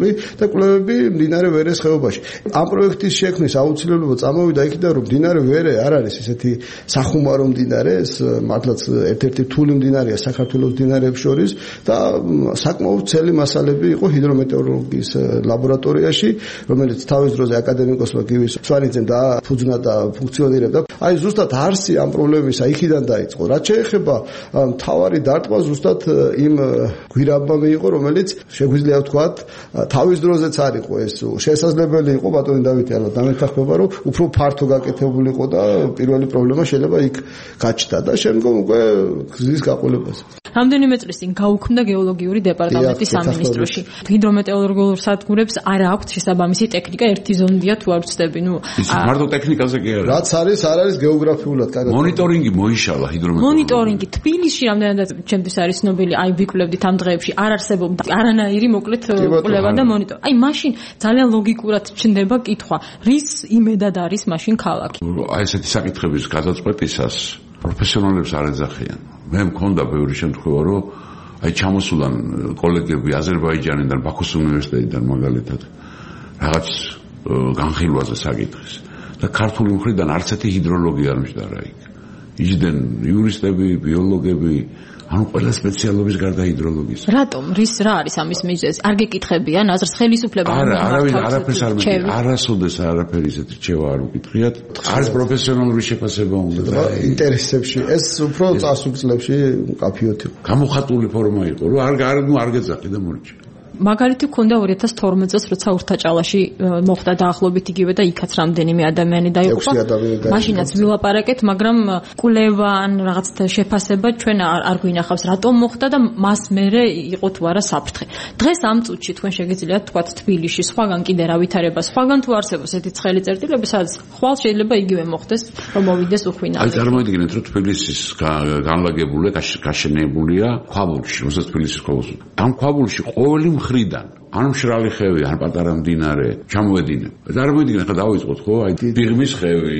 სტრუქტურული და კვლევები მდინარე ვერეს ხეობაში. ამ პროექტის შექმნის აუცილებლობა წამოვიდა იქიდან, რომ მდინარე ვერე არ არის ესეთი სახუმარო მდინარე, ეს მართლაც ერთ-ერთი რთული მდინარეა საქართველოს მდინარეებს შორის და საკმაოდ ცელი მასალები იყო ჰიდრომეტეოროლოგიის ლაბორატორიაში, რომელიც თავის დროზე აკადემიკოსმა გივის სვანიძემ დააფუძნა და ფუნქციონირებდა. აი ზუსტად არსი ამ პრობლემისა იქიდან დაიწყო. რაც შეეხება მთავარი დარტყმა ზუსტად იმ გვირაბმა მიიღო, რომელიც შეგვიძლია ვთქვათ თავის დროზეც არ იყო ეს შესაძლებელი იყო ბატონი დავითი ალბათ დამეთანხმება, რომ უფრო ფართო გაკეთებული იყო და პირველი პრობლემა შეიძლება იქ გაჩნდა და შემდგომ უკვე გზის გაყოლებაზე. რამდენიმე წლის წინ გაუქმდა გეოლოგიური დეპარტამენტი სამინისტროში. ჰიდრომეტეოროლოგიურ სადგურებს არ აქვთ შესაბამისი ტექნიკა, ერთი ზონდია თუ არ ვცდები, მარტო ტექნიკაზე კი არა. რაც არის, არ არის გეოგრაფიულად კარგად. მონიტორინგი მოიშალა ჰიდრომეტეოროლოგიურად. მონიტორინგი თბილისში რამდენადაც ჩემთვის არის ცნობილი, აი ვიკვლევდით ამ დღეებში, არ არსებობდა არანაირი მოკლედ კვლევა და მონიტორინგი. აი მაშინ ძალიან ლოგიკურად ჩნდება კითხვა, რის იმედად არის მაშინ ქალაქი. აი ესეთი საკითხების გადაწყვეტისას პროფესიონალებს არ ეძახიან. მე მქონდა ბევრი შემთხვევა, რომ აი ჩამოსულან კოლეგები აზერბაიჯანიდან, ბაქოს უნივერსიტეტიდან მაგალითად რაღაც განხილვაზე საკითხის და ქართული მხრიდან არც ერთი ჰიდროლოგი არ მჯდარა იქ. იჯდნენ იურისტები, ბიოლოგები, ანუ ყველა სპეციალობის გარდა ჰიდროლოგის. რატომ? რა არის ამის მიზეზი? არ გეკითხებიან აზრს ხელისუფლება? არაფერს არ მეკითხა. არასოდეს არაფერი ისეთი რჩევა არ უკითხიათ. არის პროფესიონალური შეფასება უნდა. ინტერესებში ეს უფრო წასულ წლებში მკაფიოდ იყო. გამოხატული ფორმა იყო, რომ არ გეძახი და მორჩი. მაგალითი ქონდა 2012 წელს, როცა ურთაჭალაში მოხდა დაახლოებით იგივე და იქაც რამდენიმე ადამიანი დაიღუპა. მაშინაც ვილაპარაკეთ, მაგრამ კვლევა ან რაღაც შეფასება ჩვენ არ გვინახავს, რატომ მოხდა და მას მერე იყო თუ არა საფრთხე. დღეს ამ წუთში თქვენ შეგიძლიათ თქვათ თბილისში, სხვაგან კიდე რა ვითარება, სხვაგან თუ არსებობს ესეთი ცხელი წერტილები, სადაც ხვალ შეიძლება იგივე მოხდეს, რომ მოვიდეს უხვინავი. აი წარმოიდგინეთ, რომ თბილისის განლაგებულია, გაშენებულია ქვაბულში, როცა თბილისის ქვაბულში. ამ ქვაბულში ყოველი მხრიდან ან მშრალი ხევი, ან პატარა მდინარე ჩამოედინებ. წარმოიდგინე, ხა დავიწყოთ, ხო? აი ბიღმის ხევი,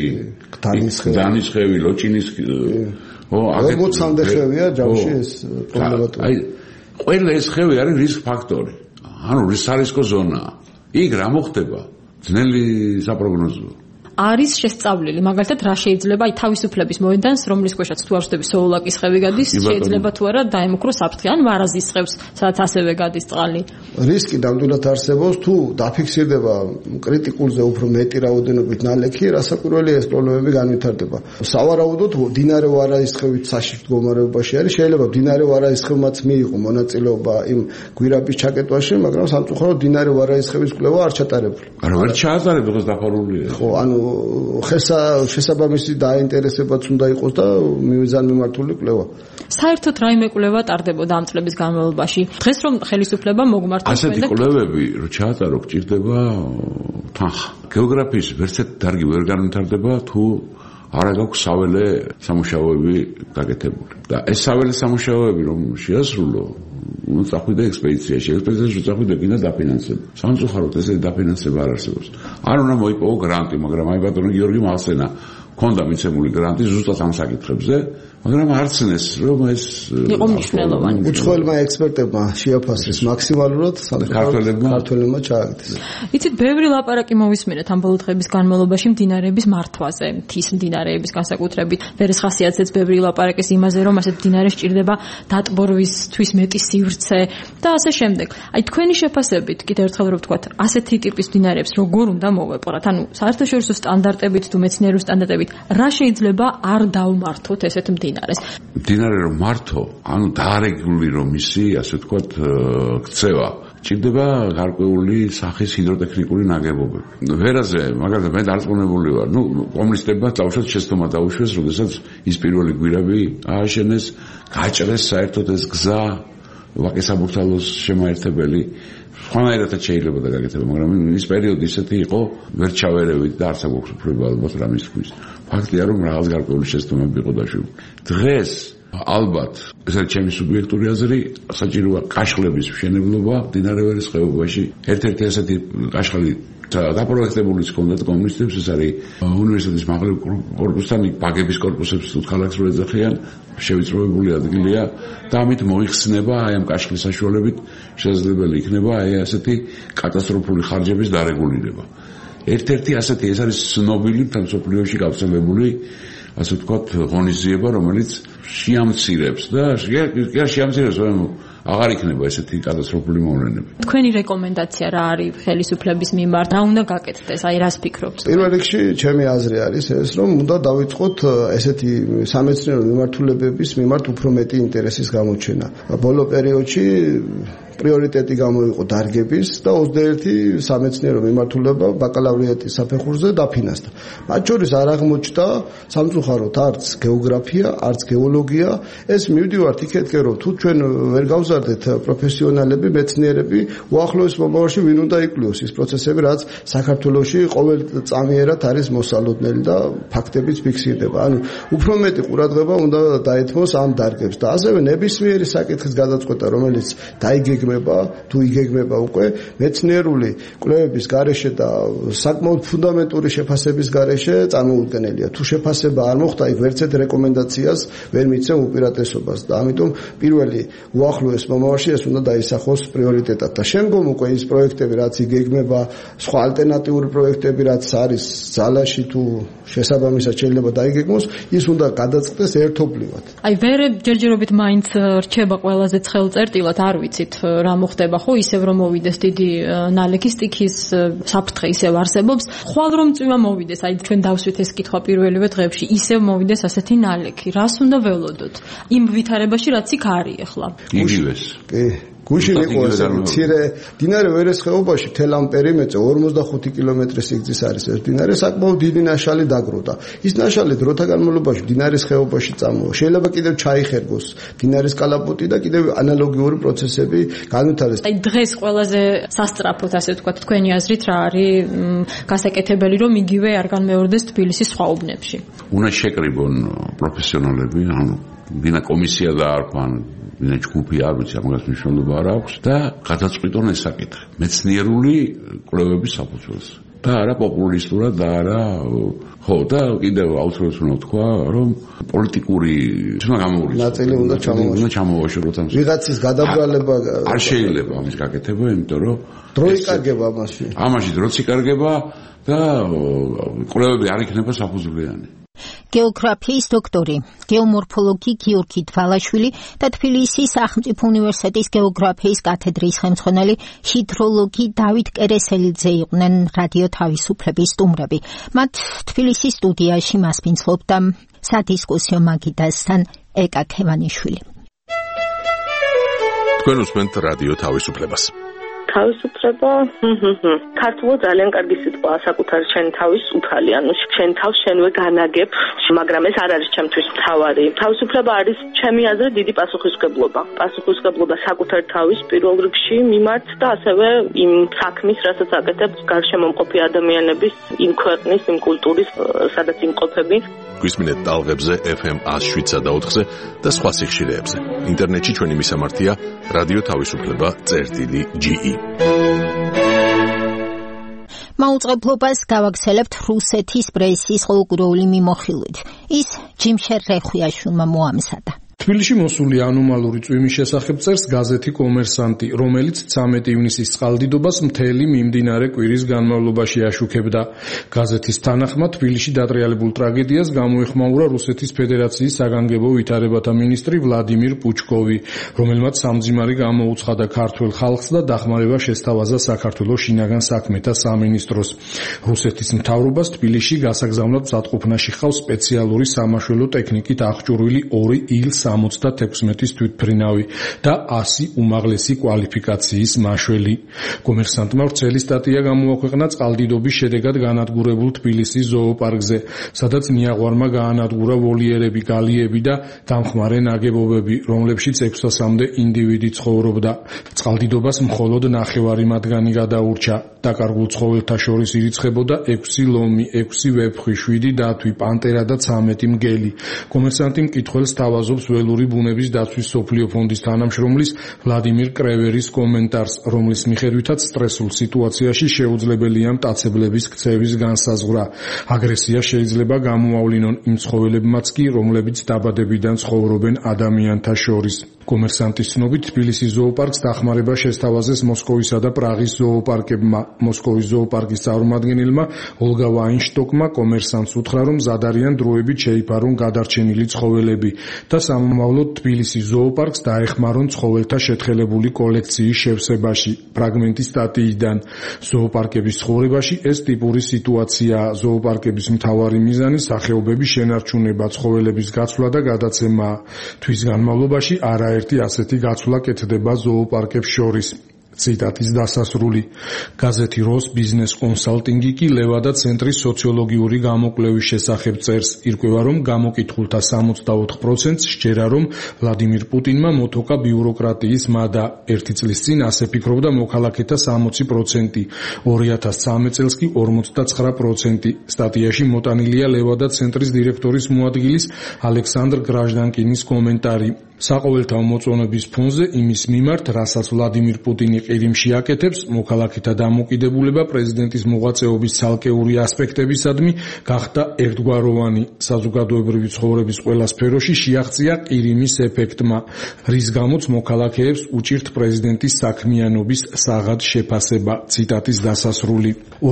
დანის ხევი, ლოჭინის აგეთ 40-მდე ხევია ჯავში ეს პრობლემატურა. აი ყველა ეს ხევი არის რისკ ფაქტორი. ანუ რისკო ზონაა. იქ რა მოხდება? ძნელი საპროგნოზოა. არის შესწავლილი, მაგალითად, რა შეიძლება აი თავისუფლების მოედანს, რომლის ქვეშაც თუ არ ვშტები სოულაკის ხევი გადის, შეიძლება თუ არა დაემუქრო საფრთხე, ან ვარაზის ხევს, სადაც ასევე გადის წყალი. რისკი ნამდვილად არსებობს, თუ დაფიქსირდება კრიტიკულზე უფრო მეტი რაოდენობით ნალექი, რასაკვირველია ეს პრობლემები განვითარდება. სავარაუდოდ, მდინარე ვარაის ხევით საშიშ მდგომარეობაში არის, შეიძლება მდინარე ვარაის ხევმაც მიიღო მონაწილეობა იმ გვირაბის ჩაკეტვაში, მაგრამ სამწუხაროდ მდინარე ვარაის ხევის კვლევა არ ჩატარებული. არ ჩაატარებ, დღეს დაფარულია. ხო, ანუ შესაბამისი დაინტერესებაც უნდა იყოს და მიზანმიმართული კვლევა. საერთოდ რაიმე კვლევა ტარდებოდა ამ წლების განმავლობაში. დღეს რომ ხელისუფლება მოგმართავს ასეთი კვლევები რო ჩაატარო გჭირდება თანხა. გეოგრაფიის ვერცეთ დარგი ვერ განვითარდება თუ არა გაქვს საველე სამუშაოები გაკეთებული. და ეს საველე სამუშაოები რომ შეასრულო, უნდა წახვიდე ექსპედიციაში. ექსპედიციაში წახვიდე კიდე დაფინანსება. სამწუხაროდ ესეთი დაფინანსება არ არსებობს. არ უნდა მოიპოვო გრანტი, მაგრამ აი ბატონო გიორგი მალსენა ქონდა მიცემული გრანტი ზუსტად ამ საკითხებზე, მაგრამ არცნეს რომ ეს იყო მნიშვნელოვანი. უცხოელმა ექსპერტებმა შეაფასეს მაქსიმალურად, ქართველებმა ჩააგდეს. იცით, ბევრი ლაპარაკი მოვისმენთ ამ ბოლო დღეების განმავლობაში მდინარეების მართვაზე, მთის მდინარეების განსაკუთრებით. ვერეს ხასიათზეც ბევრი ლაპარაკის იმაზე, რომ ასეთ მდინარეს სჭირდება დატბორვისთვის მეტი სივრცე და ასე შემდეგ. აი თქვენი შეფასებით, კიდევ ერთხელ რომ ვთქვათ, ასეთი ტიპის მდინარეებს როგორ უნდა მოვეპყრათ? ანუ საერთაშორისო სტანდარტებით თუ მეცნიერული სტანდარტებით, რა შეიძლება არ დავმართოთ ესეთ მდინარეს? მდინარე რომ მართო, ანუ დაარეგულიროს მისი, ასე ვთქვათ, ქცევა. ჭირდება გარკვეული სახის ჰიდროტექნიკური ნაგებობები. ვერაზე, მაგალითად, მე დარწმუნებული ვარ, კომუნისტებმა თავშოთ შეცდომა დაუშვეს, როდესაც ის პირველი გვირაბი ააშენეს, გაჭრეს საერთოდ ეს გზა ვაკე-საბურთალოს შემაერთებელი. სხვანაირადაც შეიძლება და გაკეთება, მაგრამ ის პერიოდი ისეთი იყო, ვერ ჩავერევით და არც აქვს უფლება ალბათ რამის თქვის. ფაქტია, რომ რაღაც გარკვეული შეცდომები იყო დაშვებული. დღეს ალბათ, ეს არის ჩემი სუბიექტური აზრი, საჭიროა კაშხლების მშენებლობა მდინარე ვერის ხეობაში. ერთ-ერთი ასეთი კაშხალი დაპროექტებულიც ჰქონდათ კომუნისტებს, ეს არის უნივერსიტეტის მაღლობ კორპუსთან ბაგების კორპუსებს თუ ქალაქს რო ეძახიან, შევიწროებული ადგილია და ამით მოიხსნება აი ამ კაშხლის საშუალებით შესაძლებელი იქნება აი ასეთი კატასტროფული ხარჯების დარეგულირება. ერთ-ერთი ასეთი ეს არის ცნობილი მსოფლიოში გავრცელებული ასე ვთქვათ ღონისძიება, რომელიც შეამცირებს და შეამცირებს აღარ იქნება ესეთი კატასტროფული მოვლენები. თქვენი რეკომენდაცია რა არის ხელისუფლების მიმართ? რა უნდა გაკეთდეს? აი რას ფიქრობთ? პირველ რიგში ჩემი აზრი არის ეს, რომ უნდა დავიწყოთ ესეთი სამეცნიერო მიმართულებების მიმართ უფრო მეტი ინტერესის გამოჩენა. ბოლო პერიოდში პრიორიტეტი გამოიყო დარგების და 21 სამეცნიერო მიმართულება ბაკალავრიატის საფეხურზე დაფინანსდა. მათ შორის არ აღმოჩნდა სამწუხაროდ არც გეოგრაფია, არც გეოლოგია. ეს მივდივართ იქეთკენ, რომ თუ ჩვენ ვერ გავზარდეთ პროფესიონალები, მეცნიერები, უახლოეს მომავალში ვინ უნდა იკვლიოს ის პროცესები, რაც საქართველოში ყოველწამიერად არის მოსალოდნელი და ფაქტებიც ფიქსირდება. ანუ უფრო მეტი ყურადღება უნდა დაეთმოს ამ დარგებს და ასევე ნებისმიერი საკითხის გადაწყვეტა, რომელიც დაიგეგმება თუ იგეგმება უკვე მეცნიერული კვლევების გარეშე და საკმაოდ ფუნდამენტური შეფასების გარეშე წარმოუდგენელია. თუ შეფასება არ მოხდა, იქ ვერცერთ რეკომენდაციას ვერ მიცემ უპირატესობას და ამიტომ პირველი უახლოეს მომავალში ეს უნდა დაისახოს პრიორიტეტად და შემდგომ უკვე ის პროექტები, რაც იგეგმება, სხვა ალტერნატიული პროექტები, რაც არის ძალაში თუ შესაბამისად შეიძლება დაიგეგმოს, ის უნდა გადაწყდეს ერთობლივად. აი ვერ ჯერჯერობით მაინც რჩება ყველაზე ცხელწერტილად, არ ვიცით რა მოხდება, ხო ისევ რომ მოვიდეს დიდი ნალექი სტიქის საფრთხე ისევ არსებობს. ხვალ რომ წვიმა მოვიდეს, აი ჩვენ დავსვით ეს კითხვა პირველივე დღეებში, ისევ მოვიდეს ასეთი ნალექი. რას უნდა ველოდოთ? იმ ვითარებაში რაც იქ არის ახლა. იგივეს. კი. გუშინ იყო ეს მცირე დინარე ვერეს ხეობაში მთელ ამ პერიმეტრზე 45 კილომეტრის სიგრძის არის ეს დინარე, საკმაოდ დიდი ნაშალი დაგროვდა. ის ნაშალი დროთა განმავლობაში დინარის ხეობაში წამოვა. შეიძლება კიდევ ჩაიხერგოს დინარის კალაპოტი და კიდევ ანალოგიური პროცესები განვითარდეს. აი დღეს ყველაზე სასწრაფოდ ასე ვთქვათ, თქვენი აზრით რა არის გასაკეთებელი, რომ იგივე არ განმეორდეს თბილისის სხვა უბნებში? უნდა შეკრიბონ პროფესიონალები, ანუ ვინა კომისია დაარქვან, ვინა ჯგუფი არ ვიცი, ამას მნიშვნელობა არ აქვს და გადაწყვიტონ ეს საკითხი მეცნიერული კვლევების საფუძველზე და არა პოპულისტურად და არა ხო და კიდევ აუცილებლად უნდა თქვა, რომ პოლიტიკური ნაწილი უნდა ჩამოვაშოროთ ამ ვიღაცის გადაბრალება არ შეიძლება ამის გაკეთება, იმიტომ რომ დრო იკარგება ამაში დროც იკარგება და კვლევები არ იქნება საფუძვლიანი. გეოგრაფიის დოქტორი, გეომორფოლოგი გიორგი დვალაშვილი და თბილისის სახელმწიფო უნივერსიტეტის გეოგრაფიის კათედრის ხელმძღვანელი ჰიდროლოგი დავით კერესელიძე იყვნენ რადიო თავისუფლების სტუმრები. მათ თბილისის სტუდიაში მასპინძლობდა სადისკუსიო მაგიდასთან ეკა ქევანიშვილი. თქვენ უსმენთ რადიო თავისუფლებას. თავისუფლება ქართულად ძალიან კარგი სიტყვაა, საკუთარ შენ თავის უფალი, ანუ შენ თავს შენვე განაგებ, მაგრამ ეს არ არის ჩემთვის მთავარი. თავისუფლება არის ჩემი აზრით დიდი პასუხისმგებლობა. პასუხისმგებლობა საკუთარ თავის პირველ რიგში მიმართ და ასევე იმ საქმის, რასაც აკეთებს გარშემომყოფი ადამიანების, იმ ქვეყნის, იმ კულტურის, სადაც იმყოფები. გვისმინეთ ტალღებზე FM 107.4-ზე და სხვა სიხშირეებზე. ინტერნეტში ჩვენი მისამართია რადიო თავისუფლება.ge. მაუწყებლობას გავაგრძელებთ რუსეთის პრესის ყოველკვირეული მიმოხილვით. ის ჯიმშერ რეხვიაშვილმა მოამზადა. თბილისში მოსული ანომალური წვიმის შესახებ წერს გაზეთი კომერსანტი, რომელიც 13 ივნისის წყალდიდობას მთელი მიმდინარე კვირის განმავლობაში აშუქებდა. გაზეთის თანახმად თბილისში დატრიალებულ ტრაგედიას გამოეხმაურა რუსეთის ფედერაციის საგანგებო ვითარებათა მინისტრი ვლადიმირ პუჩკოვი, რომელმაც სამძიმარი გამოუცხადა ქართველ ხალხს და დახმარება შესთავაზა საქართველოს შინაგან საქმეთა სამინისტროს. რუსეთის მთავრობას თბილისში გასაგზავნად მზადყოფნაში ხავს სპეციალური სამაშველო ტექნიკით აღჭურვილი 2 Il-76 თვითმფრინავი და 100 უმაღლესი კვალიფიკაციის მაშველი. კომერსანტმა ვრცელი სტატია გამოაქვეყნა წყალდიდობის შედეგად განადგურებულ თბილისის ზოოპარკზე, სადაც ნიაღვარმა გაანადგურა ვოლიერები, გალიები და დამხმარე ნაგებობები, რომლებშიც 600-მდე ინდივიდი ცხოვრობდა. წყალდიდობას მხოლოდ 9 მათგანი გადაურჩა. დაკარგულ ცხოველთა შორის ირიცხებოდა 6 ლომი, 6 ვეფხვი, 7 დათვი, პანტერა და 13 მგელი. კომერსანტი მკითხველს თავაზობს ველური ბუნების დაცვის სოფლიო ფონდის თანამშრომლის ვლადიმირ კრევერის კომენტარს, რომლის მიხედვითაც სტრესულ სიტუაციაში შეუძლებელია მტაცებლების ქცევის განსაზღვრა. აგრესია შეიძლება გამოავლინონ იმ ცხოველებმაც კი, რომლებიც დაბადებიდან ცხოვრობენ ადამიანთა შორის. კომერსანტის ცნობით, თბილისის ზოოპარკს დახმარება შესთავაზეს მოსკოვისა და პრაღის ზოოპარკებმა. მოსკოვის ზოოპარკის წარმომადგენელმა ოლგა ვაინშტოკმა კომერსანტს უთხრა, რომ მზად არიან დროებით შეიფარონ გადარჩენილი ცხოველები და სამომავლოდ თბილისის ზოოპარკს დაეხმარონ ცხოველთა შეთხელებული კოლექციის შევსებაში. ფრაგმენტი სტატიიდან. ზოოპარკების ცხოვრებაში ეს ტიპური სიტუაციაა. ზოოპარკების მთავარი მიზანი სახეობების შენარჩუნება, ცხოველების გაცვლა და გადაცემა. თვის განმავლობაში არაერთი ასეთი გაცვლა კეთდება ზოოპარკებს შორის. ციტატის დასასრული. გაზეთი როს ბიზნეს კონსალტინგი კი ლევადა ცენტრის სოციოლოგიური გამოკვლევის შესახებ წერს. ირკვევა, რომ გამოკითხულთა 64%-ს სჯერა, რომ ვლადიმირ პუტინმა მოთოკა ბიუროკრატიის მადა. ერთი წლის წინ ასე ფიქრობდა მოქალაქეთა 60%, 2013 წელს კი 59%. სტატიაში მოტანილია ლევადა ცენტრის დირექტორის მოადგილის ალექსანდრ გრაჟდანკინის კომენტარი. საყოველთაო მოწონების ფონზე იმის მიმართ, რასაც ვლადიმირ პუტინი ყირიმში აკეთებს, მოქალაქეთა დამოკიდებულება პრეზიდენტის მოღვაწეობის ცალკეული ასპექტებისადმი გახდა ერთგვაროვანი. საზოგადოებრივი ცხოვრების ყველა სფეროში შეაღწია ყირიმის ეფექტმა, რის გამოც მოქალაქეებს უჭირთ პრეზიდენტის საქმიანობის საღად შეფასება. ციტატის დასასრული.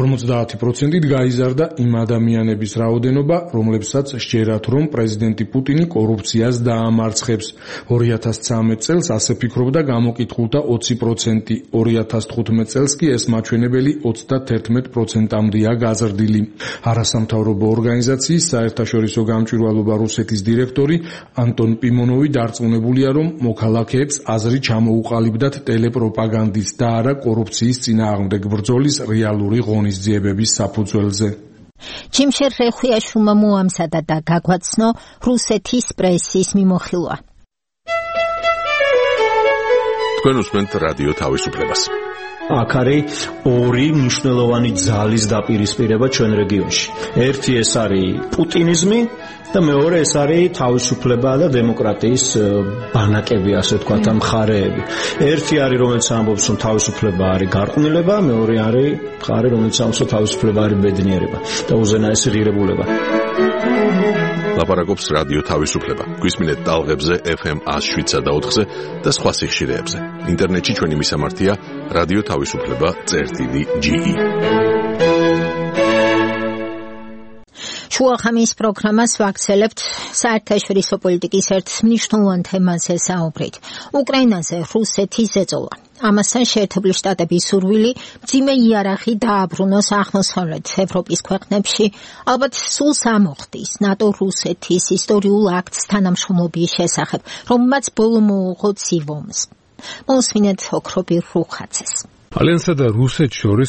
50%-ით გაიზარდა იმ ადამიანების რაოდენობა, რომლებსაც სჯერათ, რომ პრეზიდენტი პუტინი კორუფციას დაამარცხებს. 2013 წელს ასე ფიქრობდა გამოკითხულთა 20%, 2015 წელს კი ეს მაჩვენებელი 31%-მდეა გაზრდილი. არასამთავრობო ორგანიზაციის საერთაშორისო გამჭვირვალობა რუსეთის დირექტორი ანტონ პიმონოვი დარწმუნებულია, რომ მოქალაქეებს აზრი ჩამოუყალიბდათ ტელეპროპაგანდის და არა კორუფციის წინააღმდეგ ბრძოლის რეალური ღონისძიებების საფუძველზე. ჩიმშერ რეხუიაშვილმა მოამზადა და გაგვაცნო რუსეთის პრესის მიმოხილვა. თქვენ უსმენთ რადიო თავისუფლებას. აქ არის ორი მნიშვნელოვანი ძალის დაპირისპირება ჩვენ რეგიონში. ერთი ეს არის პუტინიზმი და მეორე ეს არის თავისუფლება და დემოკრატიის ბანაკები, ასე ვთქვათ, მხარეები. ერთი არის, რომელიც ამბობს, რომ თავისუფლება არის გარყვნილება, მეორე არის მხარე, რომელიც ამბობს, რომ თავისუფლება არის ბედნიერება და უზენაესი ღირებულება. ლაპარაკობს რადიო თავისუფლება. გვისმინეთ ტალღებზე FM 107.4-ზე და სხვა სიხშირეებზე. ინტერნეტში ჩვენი მისამართია რადიო თავისუფლება.ge. შუახამის პროგრამას ვაგრძელებთ საერთაშორისო პოლიტიკის ერთ მნიშვნელოვან თემაზე საუბრით. უკრაინაზე რუსეთის ზეწოლა. ამასთან შეერთებული შტატების სურვილი მძიმე იარაღი დააბრუნოს აღმოსავლეთ ევროპის ქვეყნებში, ალბათ სულს ამოხდის ნატო რუსეთის ისტორიულ აქტს თანამშრომლობის შესახებ, რომელმაც ბოლო მოუღო ცივომს. მოსმინეთ ოქრობილ რუხაცეს. ალიანსა და რუსეთს შორის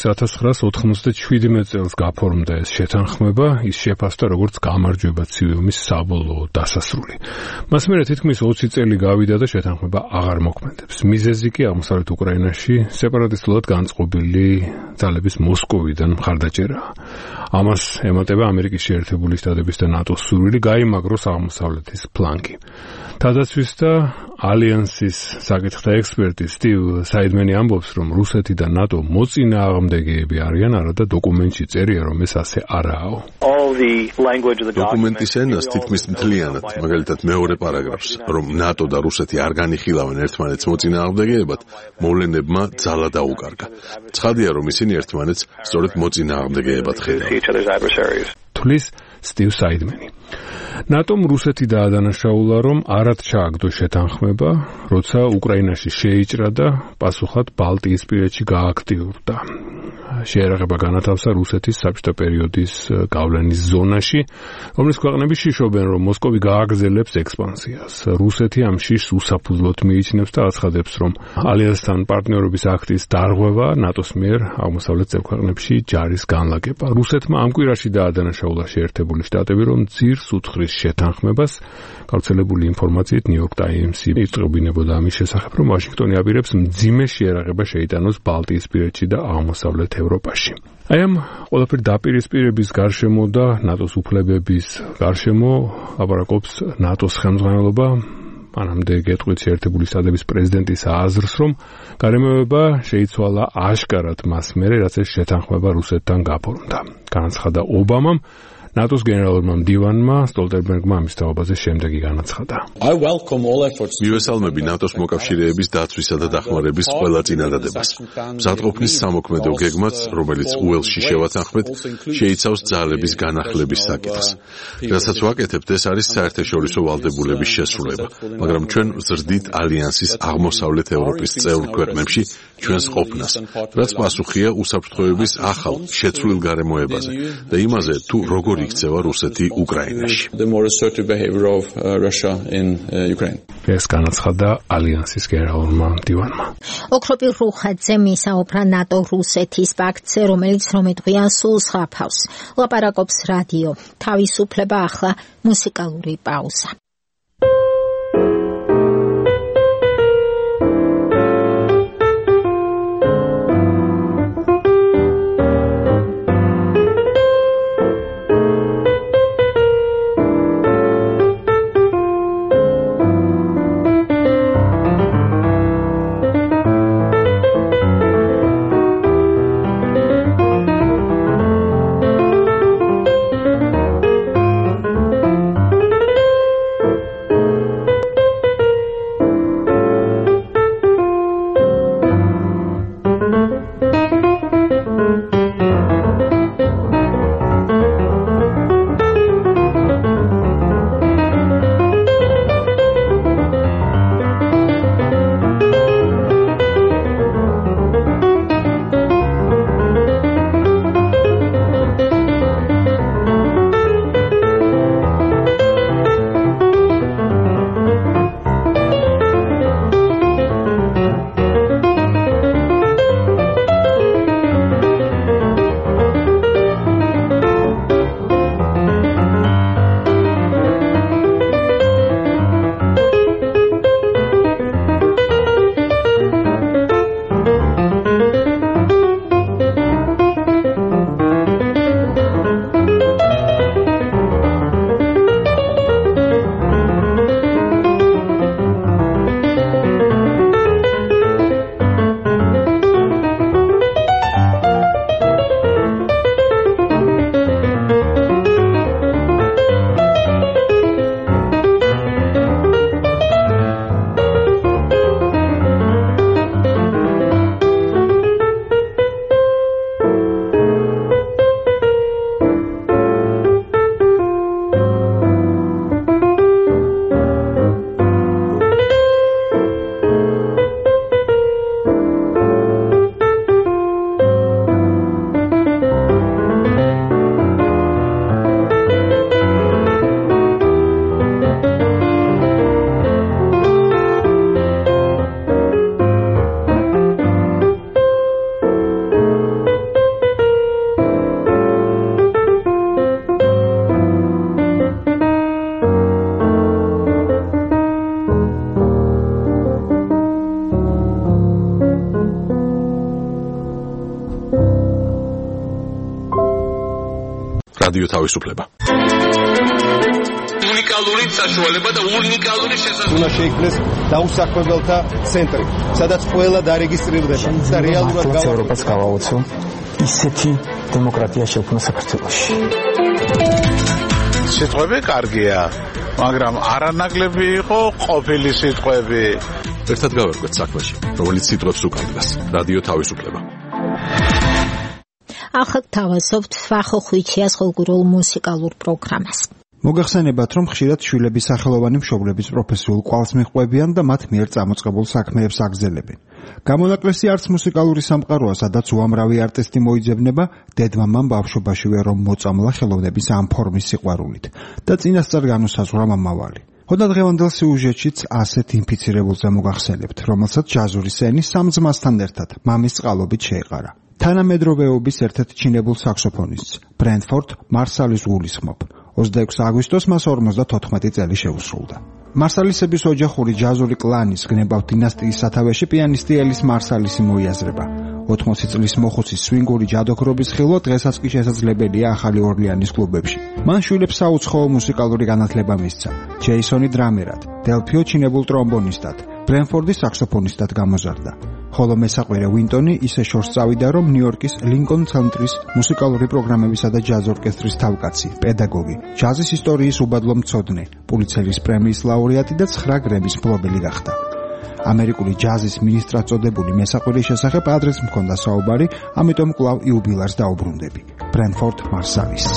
1997 წელს გაფორმდა ეს შეთანხმება, ის შეფასდა როგორც გამარჯვება ცივ ომის საბოლოო დასასრული. მას მერე თითქმის 20 წელი გავიდა და შეთანხმება აღარ მოქმედებს. მიზეზი კი აღმოსავლეთ უკრაინაში სეპარატისტულად განწყობილი ძალების მოსკოვიდან მხარდაჭერაა. ამას ემატება ამერიკის შეერთებული შტატების და ნატოს სურვილი გაიმაგროს აღმოსავლეთის ფლანგი. თავდაცვის და ალიანსის საკითხთა ექსპერტი სტივ საიდმენი ამბობს, რომ რუსეთი და ნატო მოწინააღმდეგეები არიან, არადა დოკუმენტში წერია, რომ ეს ასე არაო. დოკუმენტის ენას თითქმის მთლიანად, მაგალითად მეორე პარაგრაფს, რომ ნატო და რუსეთი არ განიხილავენ ერთმანეთს მოწინააღმდეგეებად, მოვლენებმა ძალა დაუკარგა. ცხადია, რომ ისინი ერთმანეთს სწორედ მოწინააღმდეგეებად ხედავენ. თulis სტივ საიდმენი. ნატომ რუსეთი დაადანაშაულა, რომ არად ჩააგდო შეთანხმება, როცა უკრაინაში შეიჭრა და პასუხად ბალტიისპირეთში გააქტიურდა. შეერაღება განათავსა რუსეთის საბჭოთა პერიოდის გავლენის ზონაში, რომლის ქვეყნები შიშობენ, რომ მოსკოვი გააგრძელებს ექსპანსიას. რუსეთი ამ შიშს უსაფუძვლოდ მიიჩნევს და აცხადებს, რომ ალიანსთან პარტნიორობის აქტის დარღვევა ნატოს მიერ აღმოსავლეთ ქვეყნებში ჯარის განლაგება. რუსეთმა ამ კვირაში დაადანაშაულა შეერთებული შტატები, რომ ძირს უძღვრის შეთანხმებას. გავრცელებული ინფორმაციით ნიუ-იორკ ტაიმსი იწრობინებოდა ამის შესახებ, რომ ვაშინგტონი აპირებს მძიმე შეერაღება შეიტანოს ბალტიისპირეთში და აღმოსავლეთ ევროპაში. აი ამ ყველაფერი დაპირისპირების გარშემო და ნატოს უფლებების გარშემო ლაპარაკობს ნატოს ხელმძღვანელობა, მანამდე გეტყვით შეერთებული შტატების პრეზიდენტის აზრს, რომ გარემოება შეიცვალა აშკარად მას მერე, რაც ეს შეთანხმება რუსეთთან გაფორმდა. განაცხადა ობამამ, ნატოს გენერალურმა მდივანმა სტოლტენბერგმა ამის თაობაზე შემდეგი განაცხადა. მივესალმები ნატოს მოკავშირეების დაცვისა და დახმარების ყველა წინადადებას. მზადყოფნის სამოქმედო გეგმაც, რომელიც უელსში შევათანხმეთ, შეიცავს ძალების განახლების საკითხს. რასაც ვაკეთებთ, ეს არის საერთაშორისო ვალდებულების შესრულება, მაგრამ ჩვენ ვზრდით ალიანსის აღმოსავლეთ ევროპის წევრ ქვეყნებში ჩვენს ყოფნას, რაც პასუხია უსაფრთხოების ახალ შეცვლილ გარემოებაზე და იმაზე, თუ როგორ იქცევა რუსეთი უკრაინაში. ეს განაცხადა ალიანსის გენერალურმა მდივანმა. ოქროპირ რუხაძე მისაუბრა ნატო-რუსეთის პაქტზე, რომელიც რომედღიან სულს ხაფავს. ლაპარაკობს რადიო. თავისუფლება ახლა მუსიკალური პაუზა. რადიო თავისუფლება. უნიკალური საშუალება და უნიკალური შესაძლებლობა. უნდა შეიქმნეს დაუსაქმებელთა ცენტრი, სადაც ყველა დარეგისტრირდება და რეალურად ევროპას გავაოცო ისეთი დემოკრატია შექმნა საქართველოში. სიტყვები კარგია, მაგრამ არანაკლები იყო ყოფილი სიტყვები. ერთად გავერკვეთ საქმეში, რომელიც სიტყვებს უკარგავს. რადიო თავისუფლება. ახლა თავაზობთ ვახოხვიჩიას ხალხურ მუსიკალურ პროგრამას. მოგახსენებათ, რომ ხშირად შვილების სახელოვანი მშობლების პროფესიულ კვალს მიჰყვებიან და მათ მიერ წამოწყებულ საქმეებს აგზელებენ. გამონაკლისი არც მუსიკალური სამყაროა, სადაც უამრავი არტისტი მოიძებნება დედმამამ ბავშვობაშივე რომ მოწამლა ხელოვნების ამ ფორმის სიყვარულით და წინასწარ განუსაზღვრა მომავალი. ხოდა დღევანდელ სიუჟეტშიც ასეთ ინფიცირებულზე მოგახსენებთ, რომელსაც ჯაზური სცენი სამ ძმასთან ერთად მამის წყალობით შეეყარა. თანამედროვეობის ერთ-ერთ ჩინებულ საქსოფონისტს, ბრენდფორდ მარსალის გულისხმობ. 26 აგვისტოს მას 54 წელი შეუსრულდა. მარსალისების ოჯახური ჯაზური კლანის გნებავ დინასტიის სათავეში პიანისტი ელის მარსალისი მოიაზრება. 80 წლის მოხუცის სვინგური ჯადოქრობის ხილვა დღესაც კი შესაძლებელია ახალი ორლეანის კლუბებში. მან შვილებს საუცხოო მუსიკალური განათლება მისცა. ჯეისონი დრამერად, დელფიო ჩინებულ ტრომბონისტად, ბრენფორდი საქსოფონისტად გამოზარდა. ხოლო მესაყვირე ვინტონი ისე შორს წავიდა, რომ ნიუ-იორკის ლინკონ ცენტრის მუსიკალური პროგრამებისა და ჯაზ ორკესტრის თავკაცი, პედაგოგი, ჯაზის ისტორიის უბადლო მცოდნე, პულიცერის პრემიის ლაურეატი და 9 გრემის მფლობელი გახდა. ამერიკული ჯაზის მინისტრად წოდებული მესაყვირის შესახებ ადრეს მქონდა საუბარი, ამიტომ კვლავ იუბილარს დაუბრუნდები. ბრენფორდ მარსალის.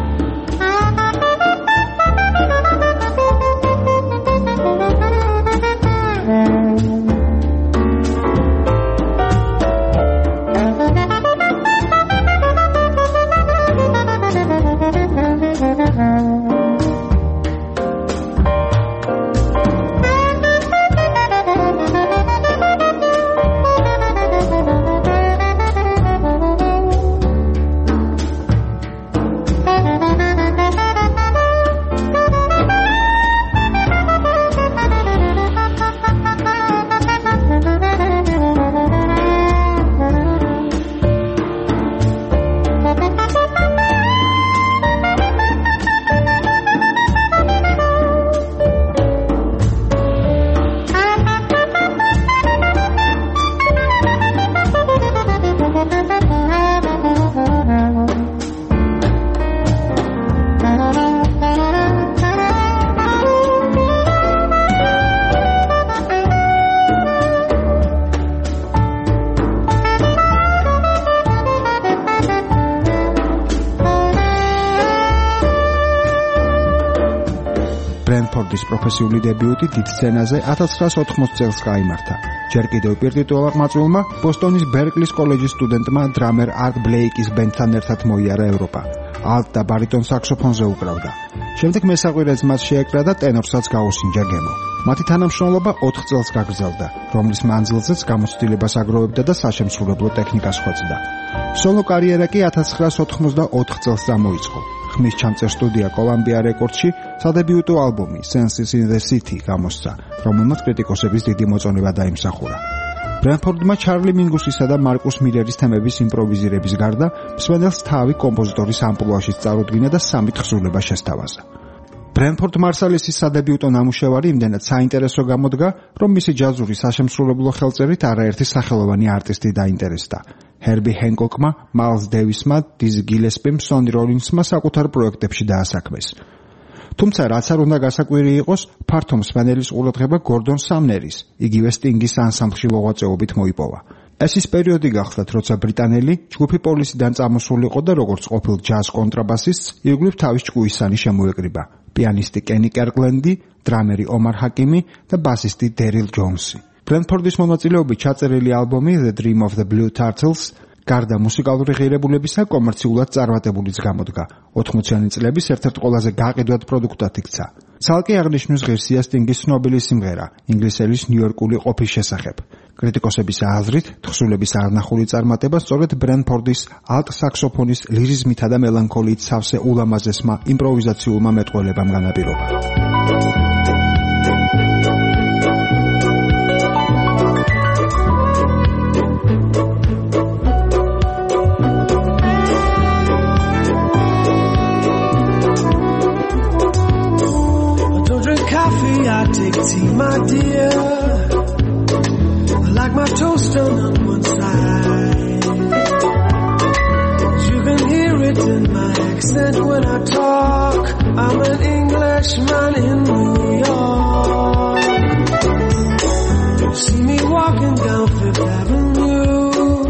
ბრენფორდის პროფესიული დებიუტი დიდ სცენაზე 1980 წელს გაიმართა. ჯერ კიდევ პირდიტუალ აღმაწვილმა ბოსტონის ბერკლის კოლეჯის სტუდენტმა დრამერ არტ ბლეიკის ბენდთან ერთად მოიარა ევროპა. ალტ და ბარიტონ საქსოფონზე უკრავდა. შემდეგ მესაყვირე ძმას შეეკრა და ტენორსაც გაუსინჯა გემო. მათი თანამშრომლობა 4 წელს გაგრძელდა, რომლის მანძილზეც გამოცდილებას აგროვებდა და საშემსრულებლო ტექნიკას ხვეწდა. სოლო კარიერა კი 1984 წელს წამოიწყო. ხმის ჩამწერ სტუდია კოლუმბია რეკორდსში სადებიუტო ალბომი Senses in the City გამოსცა, რომელმაც კრიტიკოსების დიდი მოწონება დაიმსახურა. ბრენფორდმა ჩარლი მინგუსისა და მარკუს მილერის თემების იმპროვიზირების გარდა მსმენელს თავი კომპოზიტორის ამპლუაშიც წარუდგინა და სამით თხზულება შესთავაზა. ბრენფორდ მარსალისის სადებიუტო ნამუშევარი იმდენად საინტერესო გამოდგა, რომ მისი ჯაზური საშემსრულებლო ხელწერით არაერთი სახელოვანი არტისტი დაინტერესდა. ჰერბი ჰენკოკმა, მაილს დევისმა, დიზ გილესპიმ, სონი როლინსმა საკუთარ პროექტებში დაასაქმეს. თუმცა რაც არ უნდა გასაკვირი იყოს, ფართო მსმენელის ყურადღება გორდონ სამნერის, იგივე სტინგის ანსამბლში მოღვაწეობით მოიპოვა. ეს ის პერიოდი გახლდათ, როცა ბრიტანელი ჯგუფი პოლისიდან წამოსულიყო და როგორც ყოფილ ჯაზ კონტრაბასისტს ირგვლივ თავის ჭკუისანი შემოეკრიბა. პიანისტი კენი კერკლენდი, დრამერი ომარ ჰაკიმი და ბასისტი დერილ ჯონსი. ბრენფორდის მონაწილეობით ჩაწერილი ალბომი The Dream of the Blue Turtles გარდა მუსიკალური ღირებულებისა კომერციულად წარმატებულიც გამოდგა. 80-იანი წლების ერთ-ერთ ყველაზე გაყიდვად პროდუქტად იქცა. ცალკე აღნიშნვის ღირსია სტინგის ცნობილი სიმღერა ინგლისელის ნიუ-იორკული ყოფის შესახებ. კრიტიკოსების აზრით, თხზულების არნახული წარმატება სწორედ ბრენფორდის ალტ საქსოფონის ლირიზმითა და მელანქოლიით სავსე ულამაზესმა იმპროვიზაციულმა მეტყველებამ განაპირობა. I take tea, my dear. I like my toast on one side. You can hear it in my accent when I talk. I'm an Englishman in New York. You see me walking down Fifth Avenue,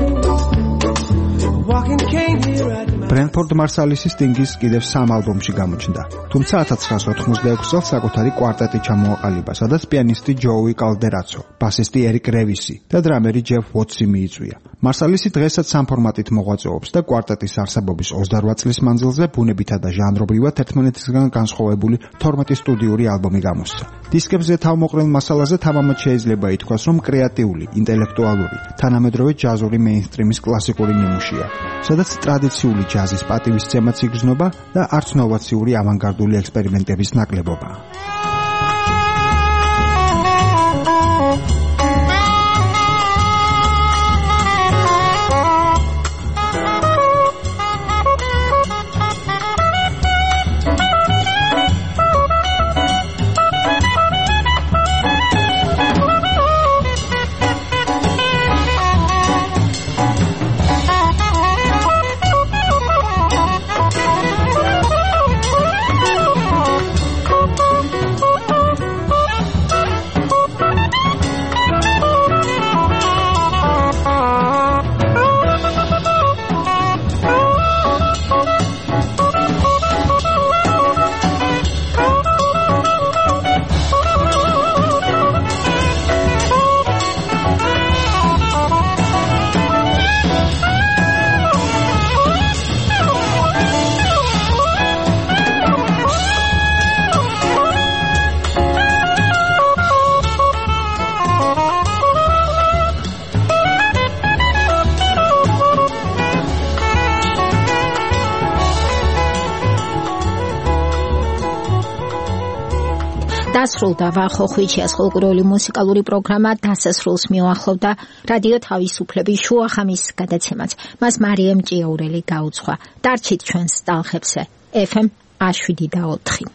walking cane here at ბრენფორდ მარსალისი სტინგის კიდევ 3 ალბომში გამოჩნდა. თუმცა 1986 წელს საკუთარი კვარტეტი ჩამოაყალიბა, სადაც პიანისტი ჯოუი კალდერაცო, ბასისტი ერიკ რევისი და დრამერი ჯეფ ვოტსი მიიწვია. მარსალისი დღესაც სამ ფორმატით მოღვაწეობს და კვარტეტის არსებობის 28 წლის მანძილზე ბუნებითა და ჟანრობრივად ერთმანეთისგან განსხვავებული 12 სტუდიური ალბომი გამოსცა. დისკებზე თავმოყრილ მასალაზე თამამად შეიძლება ითქვას, რომ კრეატიული, ინტელექტუალური, თანამედროვე ჯაზური მეინსტრიმის კლასიკური ნიმუშია, სადაც ტრადიციული ჯაზის პატივისცემაც იგრძნობა და არც ნოვაციური ავანგარდული ექსპერიმენტების ნაკლებობა. დასრულდა ვახო ხვიჩიას ფოლკლორული მუსიკალური პროგრამა დასასრულს მიუახლოვდა რადიო თავისუფლების შუახამის გადაცემაც. მას მარიამ ჭიაურელი გაუძღვა. დარჩით ჩვენს ტალღებზე. FM 7/4.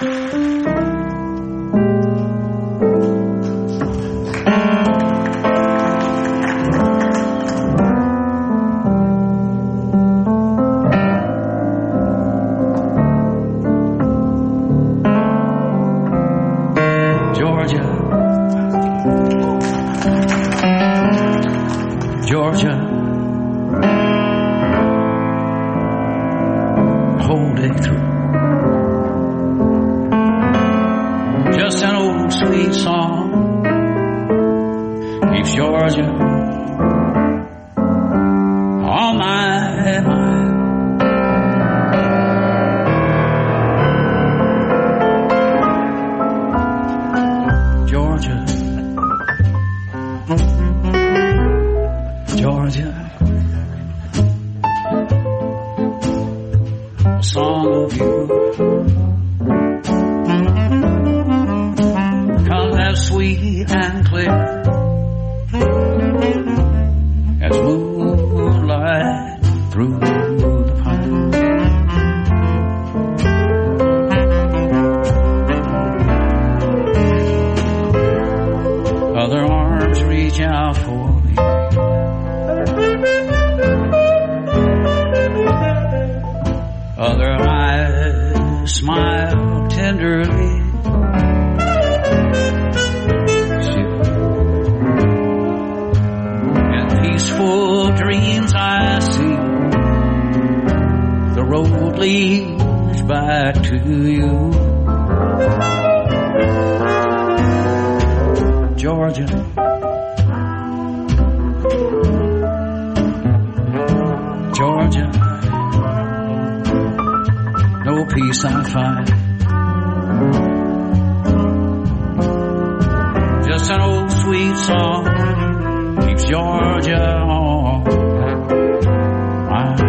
Georgia, hold it through. Just an old sweet song keeps Georgia on my mind. Georgia, Georgia, a song of you comes as sweet and clear as moonlight through the pine. Other arms reach out for me, other eyes smile tenderly. In peaceful dreams I see the road leads back to you. Georgia, Georgia, no peace I find, just an old sweet song keeps Georgia on my mind.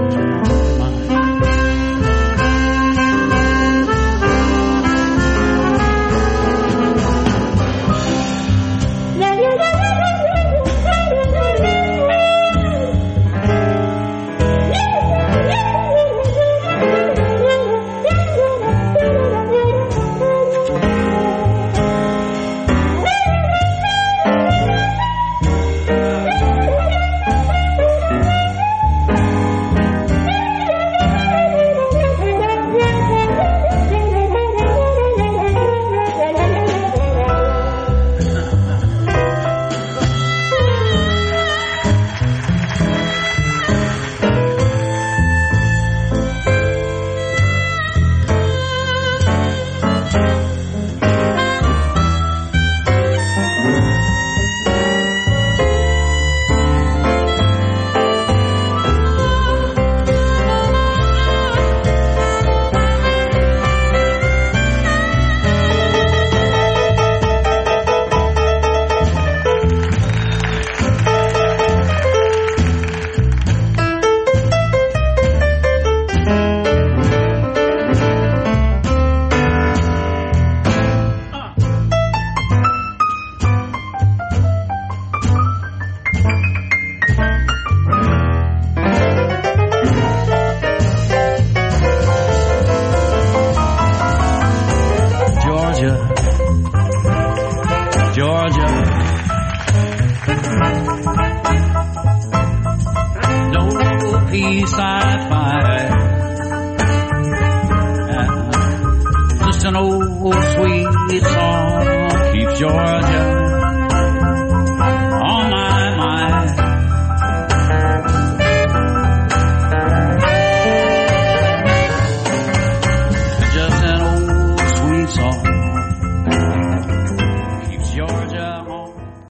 Georgia, no peace I find, just an old sweet song keeps Georgia